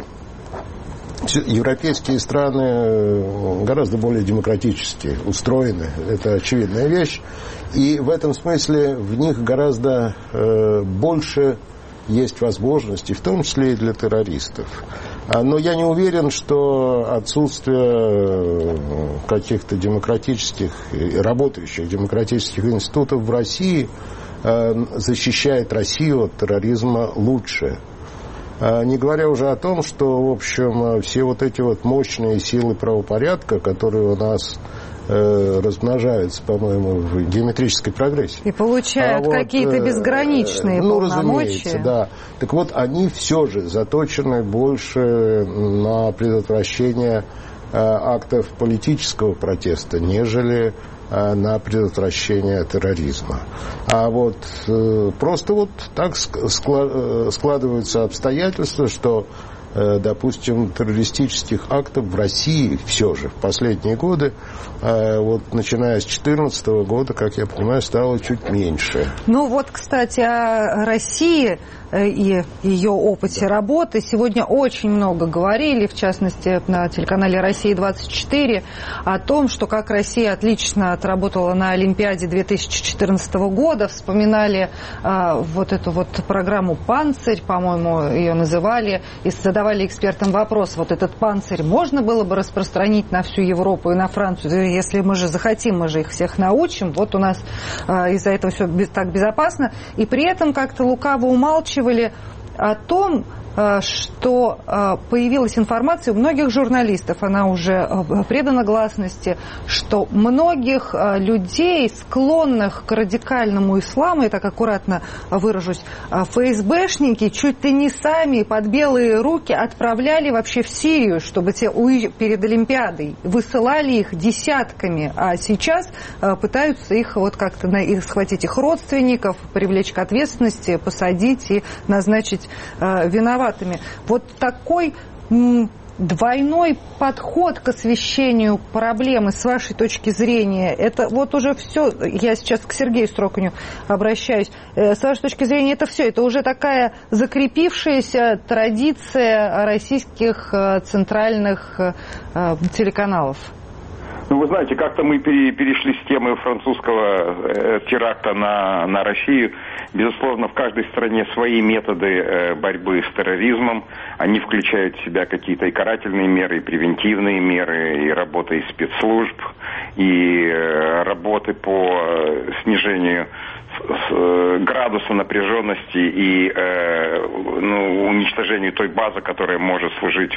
европейские страны гораздо более демократически устроены. Это очевидная вещь. И в этом смысле в них гораздо э, больше есть возможностей, в том числе и для террористов. Но я не уверен, что отсутствие каких-то демократических, работающих демократических институтов в России э, защищает Россию от терроризма лучше. Не говоря уже о том, что, в общем, все вот эти вот мощные силы правопорядка, которые у нас э, размножаются, по-моему, в геометрической прогрессии. И получают а какие-то вот, безграничные ну, полномочия. Разумеется, да. Так вот, они все же заточены больше на предотвращение э, актов политического протеста, нежели на предотвращение терроризма. А вот э, просто вот так складываются обстоятельства, что, э, допустим, террористических актов в России все же в последние годы, э, вот начиная с две тысячи четырнадцатого года, как я понимаю, стало чуть меньше. Ну вот, кстати, о России и ее опыте работы сегодня очень много говорили, в частности, на телеканале «Россия двадцать четыре», о том, что как Россия отлично отработала на Олимпиаде две тысячи четырнадцатого года. Вспоминали а, вот эту вот программу «Панцирь», по-моему, ее называли, и задавали экспертам вопрос, вот этот «Панцирь» можно было бы распространить на всю Европу и на Францию, если мы же захотим, мы же их всех научим, вот у нас а, из-за этого все так безопасно, и при этом как-то лукаво умалчивали о том, что появилась информация у многих журналистов, она уже предана гласности, что многих людей, склонных к радикальному исламу, я так аккуратно выражусь, ФСБшники чуть ли не сами под белые руки отправляли вообще в Сирию, чтобы те перед Олимпиадой высылали их десятками, а сейчас пытаются их вот как-то схватить их родственников, привлечь к ответственности, посадить и назначить виноватыми. Вот такой м, двойной подход к освещению проблемы с вашей точки зрения, это вот уже все, я сейчас к Сергею Строканю обращаюсь, с вашей точки зрения это все, это уже такая закрепившаяся традиция российских центральных телеканалов? Ну, вы знаете, как-то мы перешли с темы французского э, теракта на, на Россию. Безусловно, в каждой стране свои методы э, борьбы с терроризмом. Они включают в себя какие-то и карательные меры, и превентивные меры, и работа из спецслужб, и э, работы по снижению с, с, градуса напряженности и э, ну, уничтожению той базы, которая может служить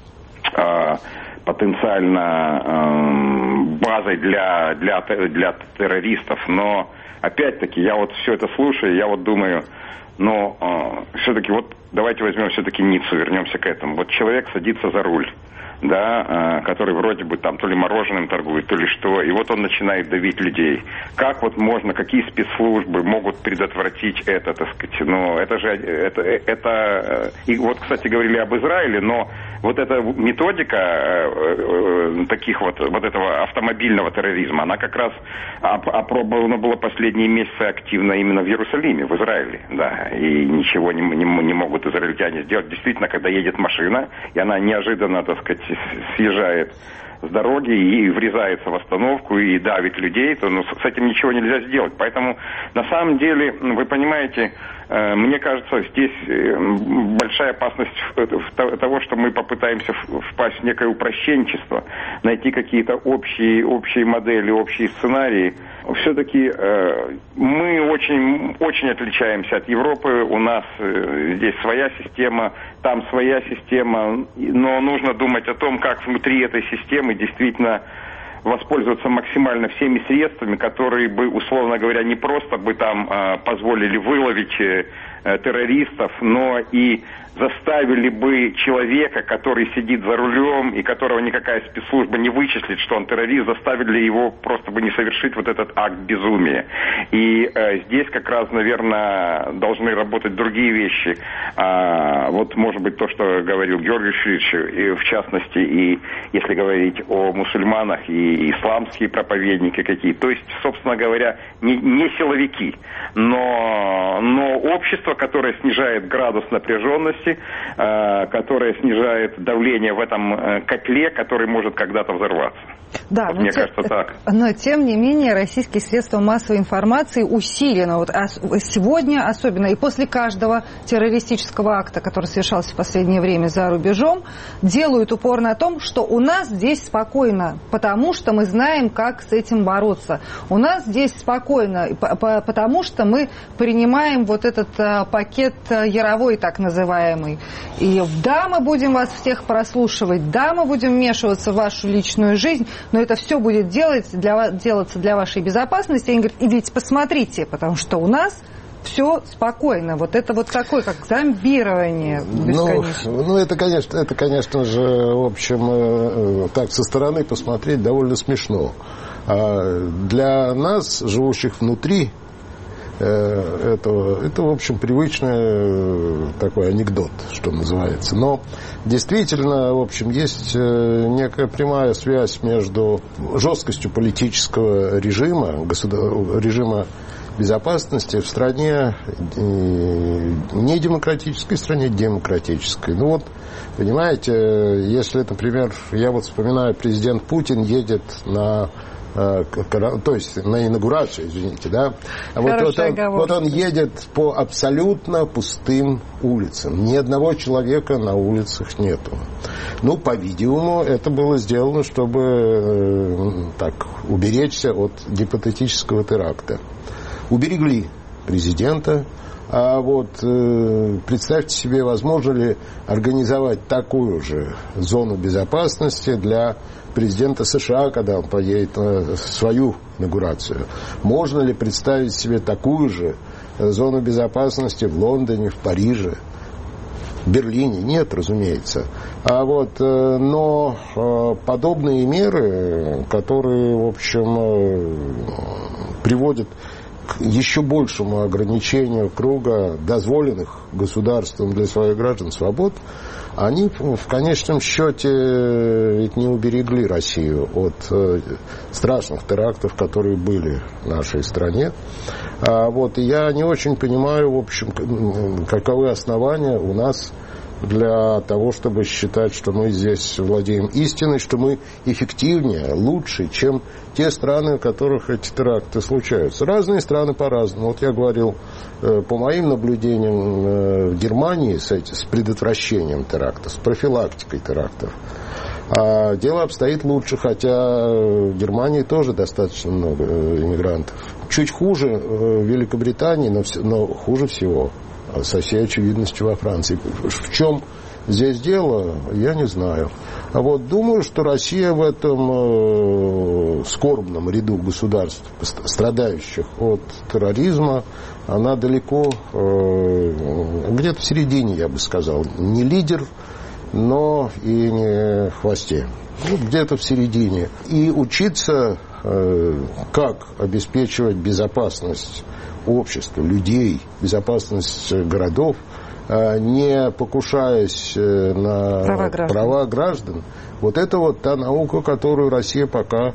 э, потенциально э, базой для, для, для террористов. Но, опять-таки, я вот все это слушаю, я вот думаю, но э, все-таки вот давайте возьмем все-таки Ниццу, вернемся к этому. Вот человек садится за руль, да, э, который вроде бы там то ли мороженым торгует, то ли что, и вот он начинает давить людей. Как вот можно, какие спецслужбы могут предотвратить это, так сказать, ну, это же, это, это, и вот, кстати, говорили об Израиле, но вот эта методика э, э, таких вот, вот этого автомобильного терроризма, она как раз оп- опробована была последние месяцы активно именно в Иерусалиме, в Израиле, да, и ничего не, не, не могут израильтяне сделать. Действительно, когда едет машина, и она неожиданно, так сказать, съезжает с дороги и врезается в остановку и давит людей, то ну, с этим ничего нельзя сделать. Поэтому, на самом деле, вы понимаете, э, мне кажется, здесь э, большая опасность в, в того, что мы попытаемся впасть в некое упрощенчество, найти какие-то общие, общие модели, общие сценарии. Все-таки э, мы очень, очень отличаемся от Европы, у нас э, здесь своя система, там своя система, но нужно думать о том, как внутри этой системы действительно воспользоваться максимально всеми средствами, которые бы, условно говоря, не просто бы там э, позволили выловить э, террористов, но и заставили бы человека, который сидит за рулем и которого никакая спецслужба не вычислит, что он террорист, заставили его просто бы не совершить вот этот акт безумия. И э, здесь как раз, наверное, должны работать другие вещи. А, вот, может быть, то, что говорил Георгий Шевич, и, в частности, и если говорить о мусульманах, и исламские проповедники какие. То есть, собственно говоря, не, не силовики, но, но общество, которое снижает градус напряженности, которая снижает давление в этом котле, который может когда-то взорваться. Да, вот мне те, кажется так. Но, тем не менее, российские средства массовой информации усиленно, вот, сегодня особенно, и после каждого террористического акта, который совершался в последнее время за рубежом, делают упор на том, что у нас здесь спокойно, потому что мы знаем, как с этим бороться. У нас здесь спокойно, потому что мы принимаем вот этот пакет яровой, так называемый. И да, мы будем вас всех прослушивать, да, мы будем вмешиваться в вашу личную жизнь, но это все будет делать для, делаться для вашей безопасности. Они говорят, идите посмотрите, потому что у нас все спокойно. Вот это вот такое, как зомбирование бесконечное. Ну, ну это, конечно, это, конечно же, в общем, так со стороны посмотреть довольно смешно. А для нас, живущих внутри этого, это, в общем, привычный такой анекдот, что называется. Но действительно, в общем, есть некая прямая связь между жесткостью политического режима, режима безопасности в стране, не демократической стране, демократической. Ну вот, понимаете, если, например, я вот вспоминаю, президент Путин едет на то есть на инаугурацию, извините, да. Вот, вот, он, вот он едет по абсолютно пустым улицам. Ни одного человека на улицах нету. Ну, по-видимому, это было сделано, чтобы так уберечься от гипотетического теракта. Уберегли президента, А вот э, представьте себе, возможно ли организовать такую же зону безопасности для президента США, когда он поедет на свою инаугурацию. Можно ли представить себе такую же зону безопасности в Лондоне, в Париже, в Берлине? Нет, разумеется. А вот, но подобные меры, которые, в общем, приводят к еще большему ограничению круга дозволенных государством для своих граждан свобод, они в конечном счете ведь не уберегли Россию от страшных терактов, которые были в нашей стране. А вот, и я не очень понимаю, в общем, каковы основания у нас для того, чтобы считать, что мы здесь владеем истиной, что мы эффективнее, лучше, чем те страны, в которых эти теракты случаются. Разные страны по-разному. Вот я говорил, по моим наблюдениям, в Германии с, этим, с предотвращением терактов, с профилактикой терактов, а дело обстоит лучше, хотя в Германии тоже достаточно много иммигрантов. Чуть хуже в Великобритании, но, но хуже всего со всей очевидностью во Франции. В чем здесь дело, я не знаю. А вот думаю, что Россия в этом э, скорбном ряду государств, страдающих от терроризма, она далеко, э, где-то в середине, я бы сказал. Не лидер, но и не в хвосте. Ну, где-то в середине. И учиться, э, как обеспечивать безопасность общества, людей, безопасность городов, не покушаясь на права граждан. права граждан. Вот это вот та наука, которую Россия пока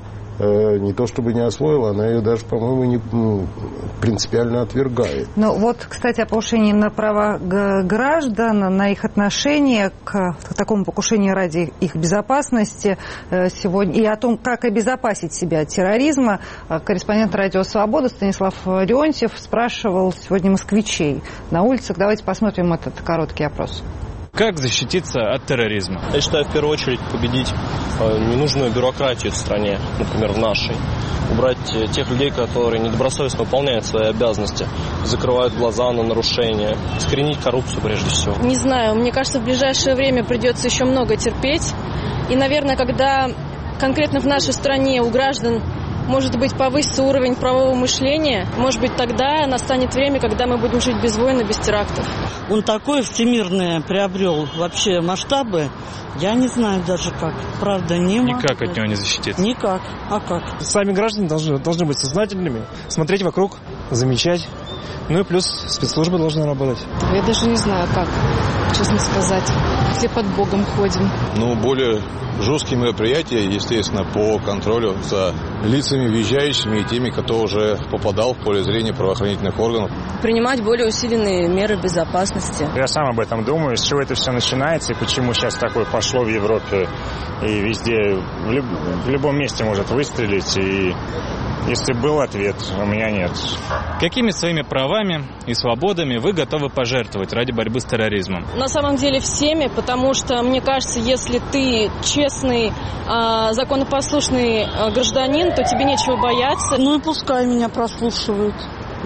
не то чтобы не освоила, она ее даже, по-моему, не принципиально отвергает. Ну вот, кстати, о повышении на права граждан, на их отношение к такому покушению ради их безопасности сегодня, и о том, как обезопасить себя от терроризма, корреспондент «Радио Свобода» Станислав Леонтьев спрашивал сегодня москвичей на улицах. Давайте посмотрим этот короткий опрос. Как защититься от терроризма? Я считаю, в первую очередь, победить ненужную бюрократию в стране, например, в нашей. Убрать тех людей, которые недобросовестно выполняют свои обязанности, закрывают глаза на нарушения, искоренить коррупцию прежде всего. Не знаю, мне кажется, в ближайшее время придется еще много терпеть. И, наверное, когда конкретно в нашей стране у граждан может быть, повысится уровень правового мышления. Может быть, тогда настанет время, когда мы будем жить без войн и без терактов. Он такое всемирное приобрел вообще масштабы, я не знаю даже как. Правда, не могу. Никак от него не защититься? Никак. А как? Сами граждане должны, должны быть сознательными, смотреть вокруг, замечать. Ну и плюс спецслужбы должны работать. Я даже не знаю, как, честно сказать. Все под Богом ходим. Ну, более жесткие мероприятия, естественно, по контролю за лицами въезжающими и теми, кто уже попадал в поле зрения правоохранительных органов. Принимать более усиленные меры безопасности. Я сам об этом думаю, с чего это все начинается и почему сейчас такое пошло в Европе и везде, в, люб... в любом месте может выстрелить. И если был ответ, у меня нет. Какими своими правами и свободами вы готовы пожертвовать ради борьбы с терроризмом? На самом деле всеми, потому что, мне кажется, если ты честный, э, законопослушный э, гражданин, то тебе нечего бояться. Ну и пускай меня прослушивают.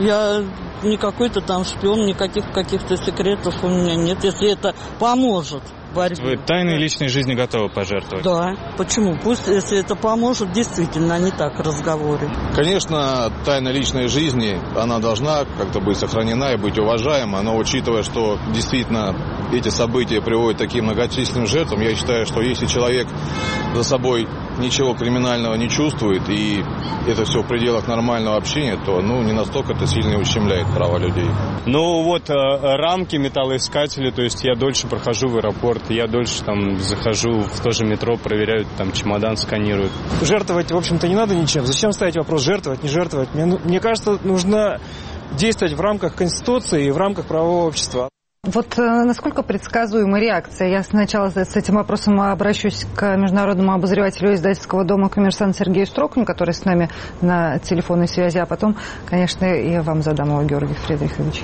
Я не какой-то там шпион, никаких каких-то секретов у меня нет, если это поможет. Вы тайной личной жизни готовы пожертвовать? Да. Почему? Пусть, если это поможет, действительно, а не так разговоры. Конечно, тайна личной жизни, она должна как-то быть сохранена и быть уважаема, но учитывая, что действительно эти события приводят к таким многочисленным жертвам, я считаю, что если человек за собой ничего криминального не чувствует, и это все в пределах нормального общения, то ну, не настолько это сильно ущемляет права людей. Ну вот рамки металлоискатели, то есть я дольше прохожу в аэропорт, я дольше там захожу в то же метро, проверяют, там чемодан сканируют. Жертвовать, в общем-то, не надо ничем. Зачем ставить вопрос жертвовать, не жертвовать? Мне, мне кажется, нужно действовать в рамках Конституции и в рамках правового общества. Вот насколько предсказуема реакция? Я сначала с этим вопросом обращусь к международному обозревателю издательского дома «Коммерсант» Сергею Строкину, который с нами на телефонной связи, а потом, конечно, и вам задам его, Георгий Фридрихович.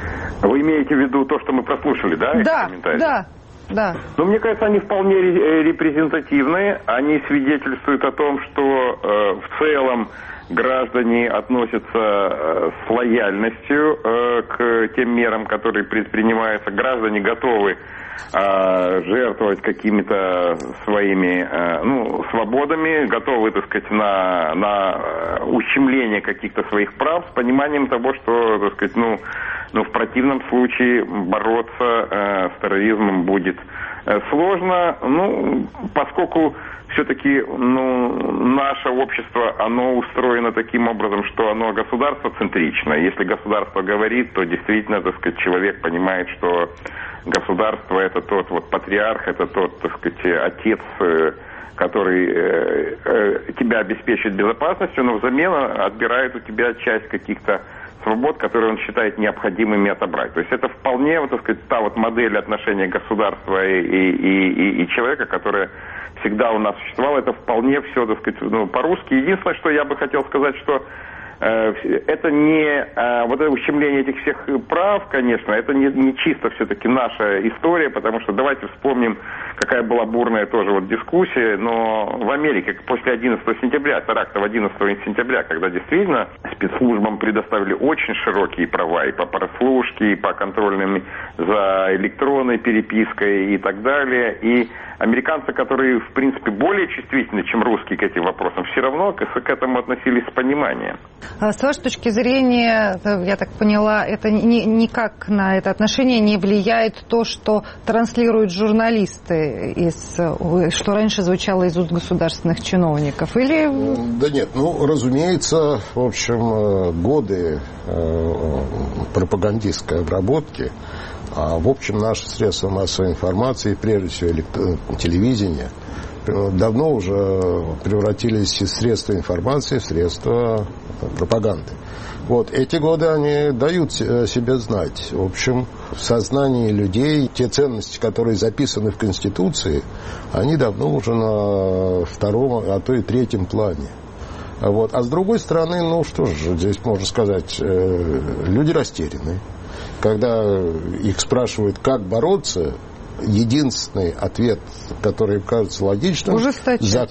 Вы имеете в виду то, что мы прослушали, да? Да, да, да. Но мне кажется, они вполне репрезентативные. Они свидетельствуют о том, что э, в целом граждане относятся с лояльностью к тем мерам, которые предпринимаются. Граждане готовы жертвовать какими-то своими ну, свободами, готовы, так сказать, на, на ущемление каких-то своих прав с пониманием того, что, так сказать, ну, ну в противном случае бороться с терроризмом будет сложно, ну, поскольку все-таки ну, наше общество, оно устроено таким образом, что оно государствоцентрично. Если государство говорит, то действительно, так сказать, человек понимает, что государство это тот вот патриарх, это тот, так сказать, отец, который э, э, тебя обеспечивает безопасностью, но взамен отбирает у тебя часть каких-то свобод, которые он считает необходимыми отобрать. То есть это вполне, вот, так сказать, та вот модель отношения государства и, и, и, и человека, которая всегда у нас существовала. Это вполне все, так сказать, ну, по-русски. Единственное, что я бы хотел сказать, что э, это не э, вот это ущемление этих всех прав, конечно, это не, не чисто все-таки наша история, потому что давайте вспомним, какая была бурная тоже вот дискуссия, но в Америке после одиннадцатого сентября, терактов одиннадцатого сентября, когда действительно спецслужбам предоставили очень широкие права и по прослушке, и по контрольным за электронной перепиской и так далее, и американцы, которые, в принципе, более чувствительны, чем русские к этим вопросам, все равно к, к этому относились с пониманием. А с вашей точки зрения, я так поняла, это ни, никак на это отношение не влияет то, что транслируют журналисты, из, что раньше звучало из уст государственных чиновников? Или... Да нет, ну, разумеется, в общем, годы пропагандистской обработки, а в общем наши средства массовой информации, прежде всего телевидение, давно уже превратились из средства информации в средства пропаганды. Вот эти годы они дают себе знать. В общем, в сознании людей те ценности, которые записаны в Конституции, они давно уже на втором, а то и третьем плане. Вот. А с другой стороны, ну что же здесь можно сказать, люди растеряны. Когда их спрашивают, как бороться, единственный ответ, который кажется логичным, зак,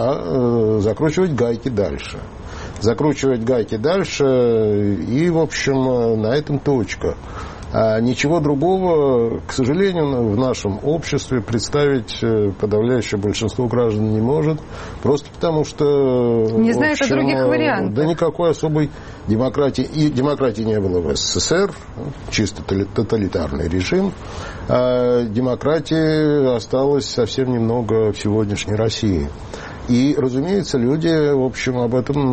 да, закручивать гайки дальше. Закручивать гайки дальше, и, в общем, на этом точка. А ничего другого, к сожалению, в нашем обществе представить подавляющее большинство граждан не может, просто потому что... Не знает о других вариантах. Да никакой особой демократии. И демократии не было в СССР, чисто тоталитарный режим. А демократии осталось совсем немного в сегодняшней России. И, разумеется, люди, в общем, об этом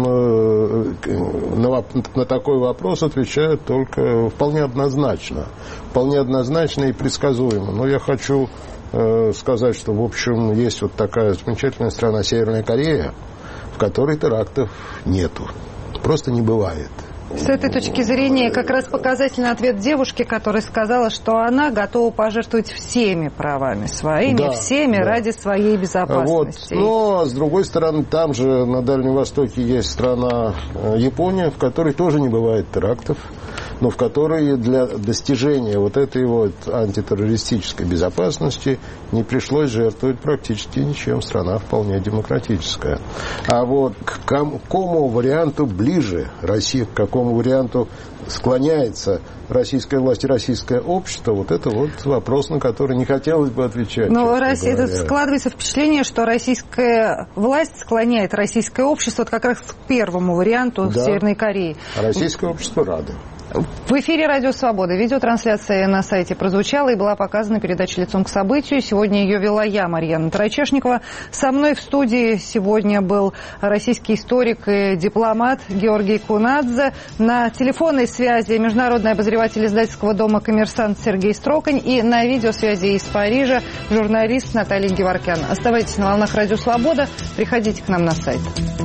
на, на такой вопрос отвечают только вполне однозначно. Вполне однозначно и предсказуемо. Но я хочу э, сказать, что, в общем, есть вот такая замечательная страна Северная Корея, в которой терактов нету. Просто не бывает. С этой точки зрения как раз показательный ответ девушки, которая сказала, что она готова пожертвовать всеми правами своими, да, всеми да. ради своей безопасности. Вот. Но, с другой стороны, там же на Дальнем Востоке есть страна Япония, в которой тоже не бывает терактов, но в которой для достижения вот этой вот антитеррористической безопасности не пришлось жертвовать практически ничем. Страна вполне демократическая. А вот к какому варианту ближе Россия, к какому варианту склоняется российская власть и российское общество, вот это вот вопрос, на который не хотелось бы отвечать. Но Россия, это складывается впечатление, что российская власть склоняет российское общество вот как раз к первому варианту да. Северной Кореи. А российское общество радо. В эфире «Радио Свобода». Видеотрансляция на сайте прозвучала и была показана передача «Лицом к событию». Сегодня ее вела я, Марьяна Тарачешникова. Со мной в студии сегодня был российский историк и дипломат Георгий Кунадзе. На телефонной связи международный обозреватель издательского дома «Коммерсант» Сергей Строкань и на видеосвязи из Парижа журналист Наталья Геворкян. Оставайтесь на волнах «Радио Свобода». Приходите к нам на сайт.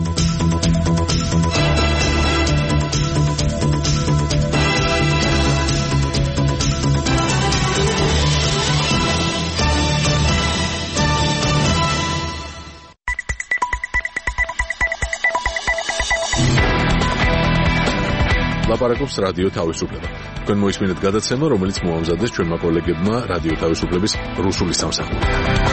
ლაპარაკობს რადიო თავისუფლება. თქვენ მოისმინეთ გადაცემა, რომელიც მოამზადეს ჩვენმა კოლეგებმა რადიო თავისუფლების რუსული სამსახური.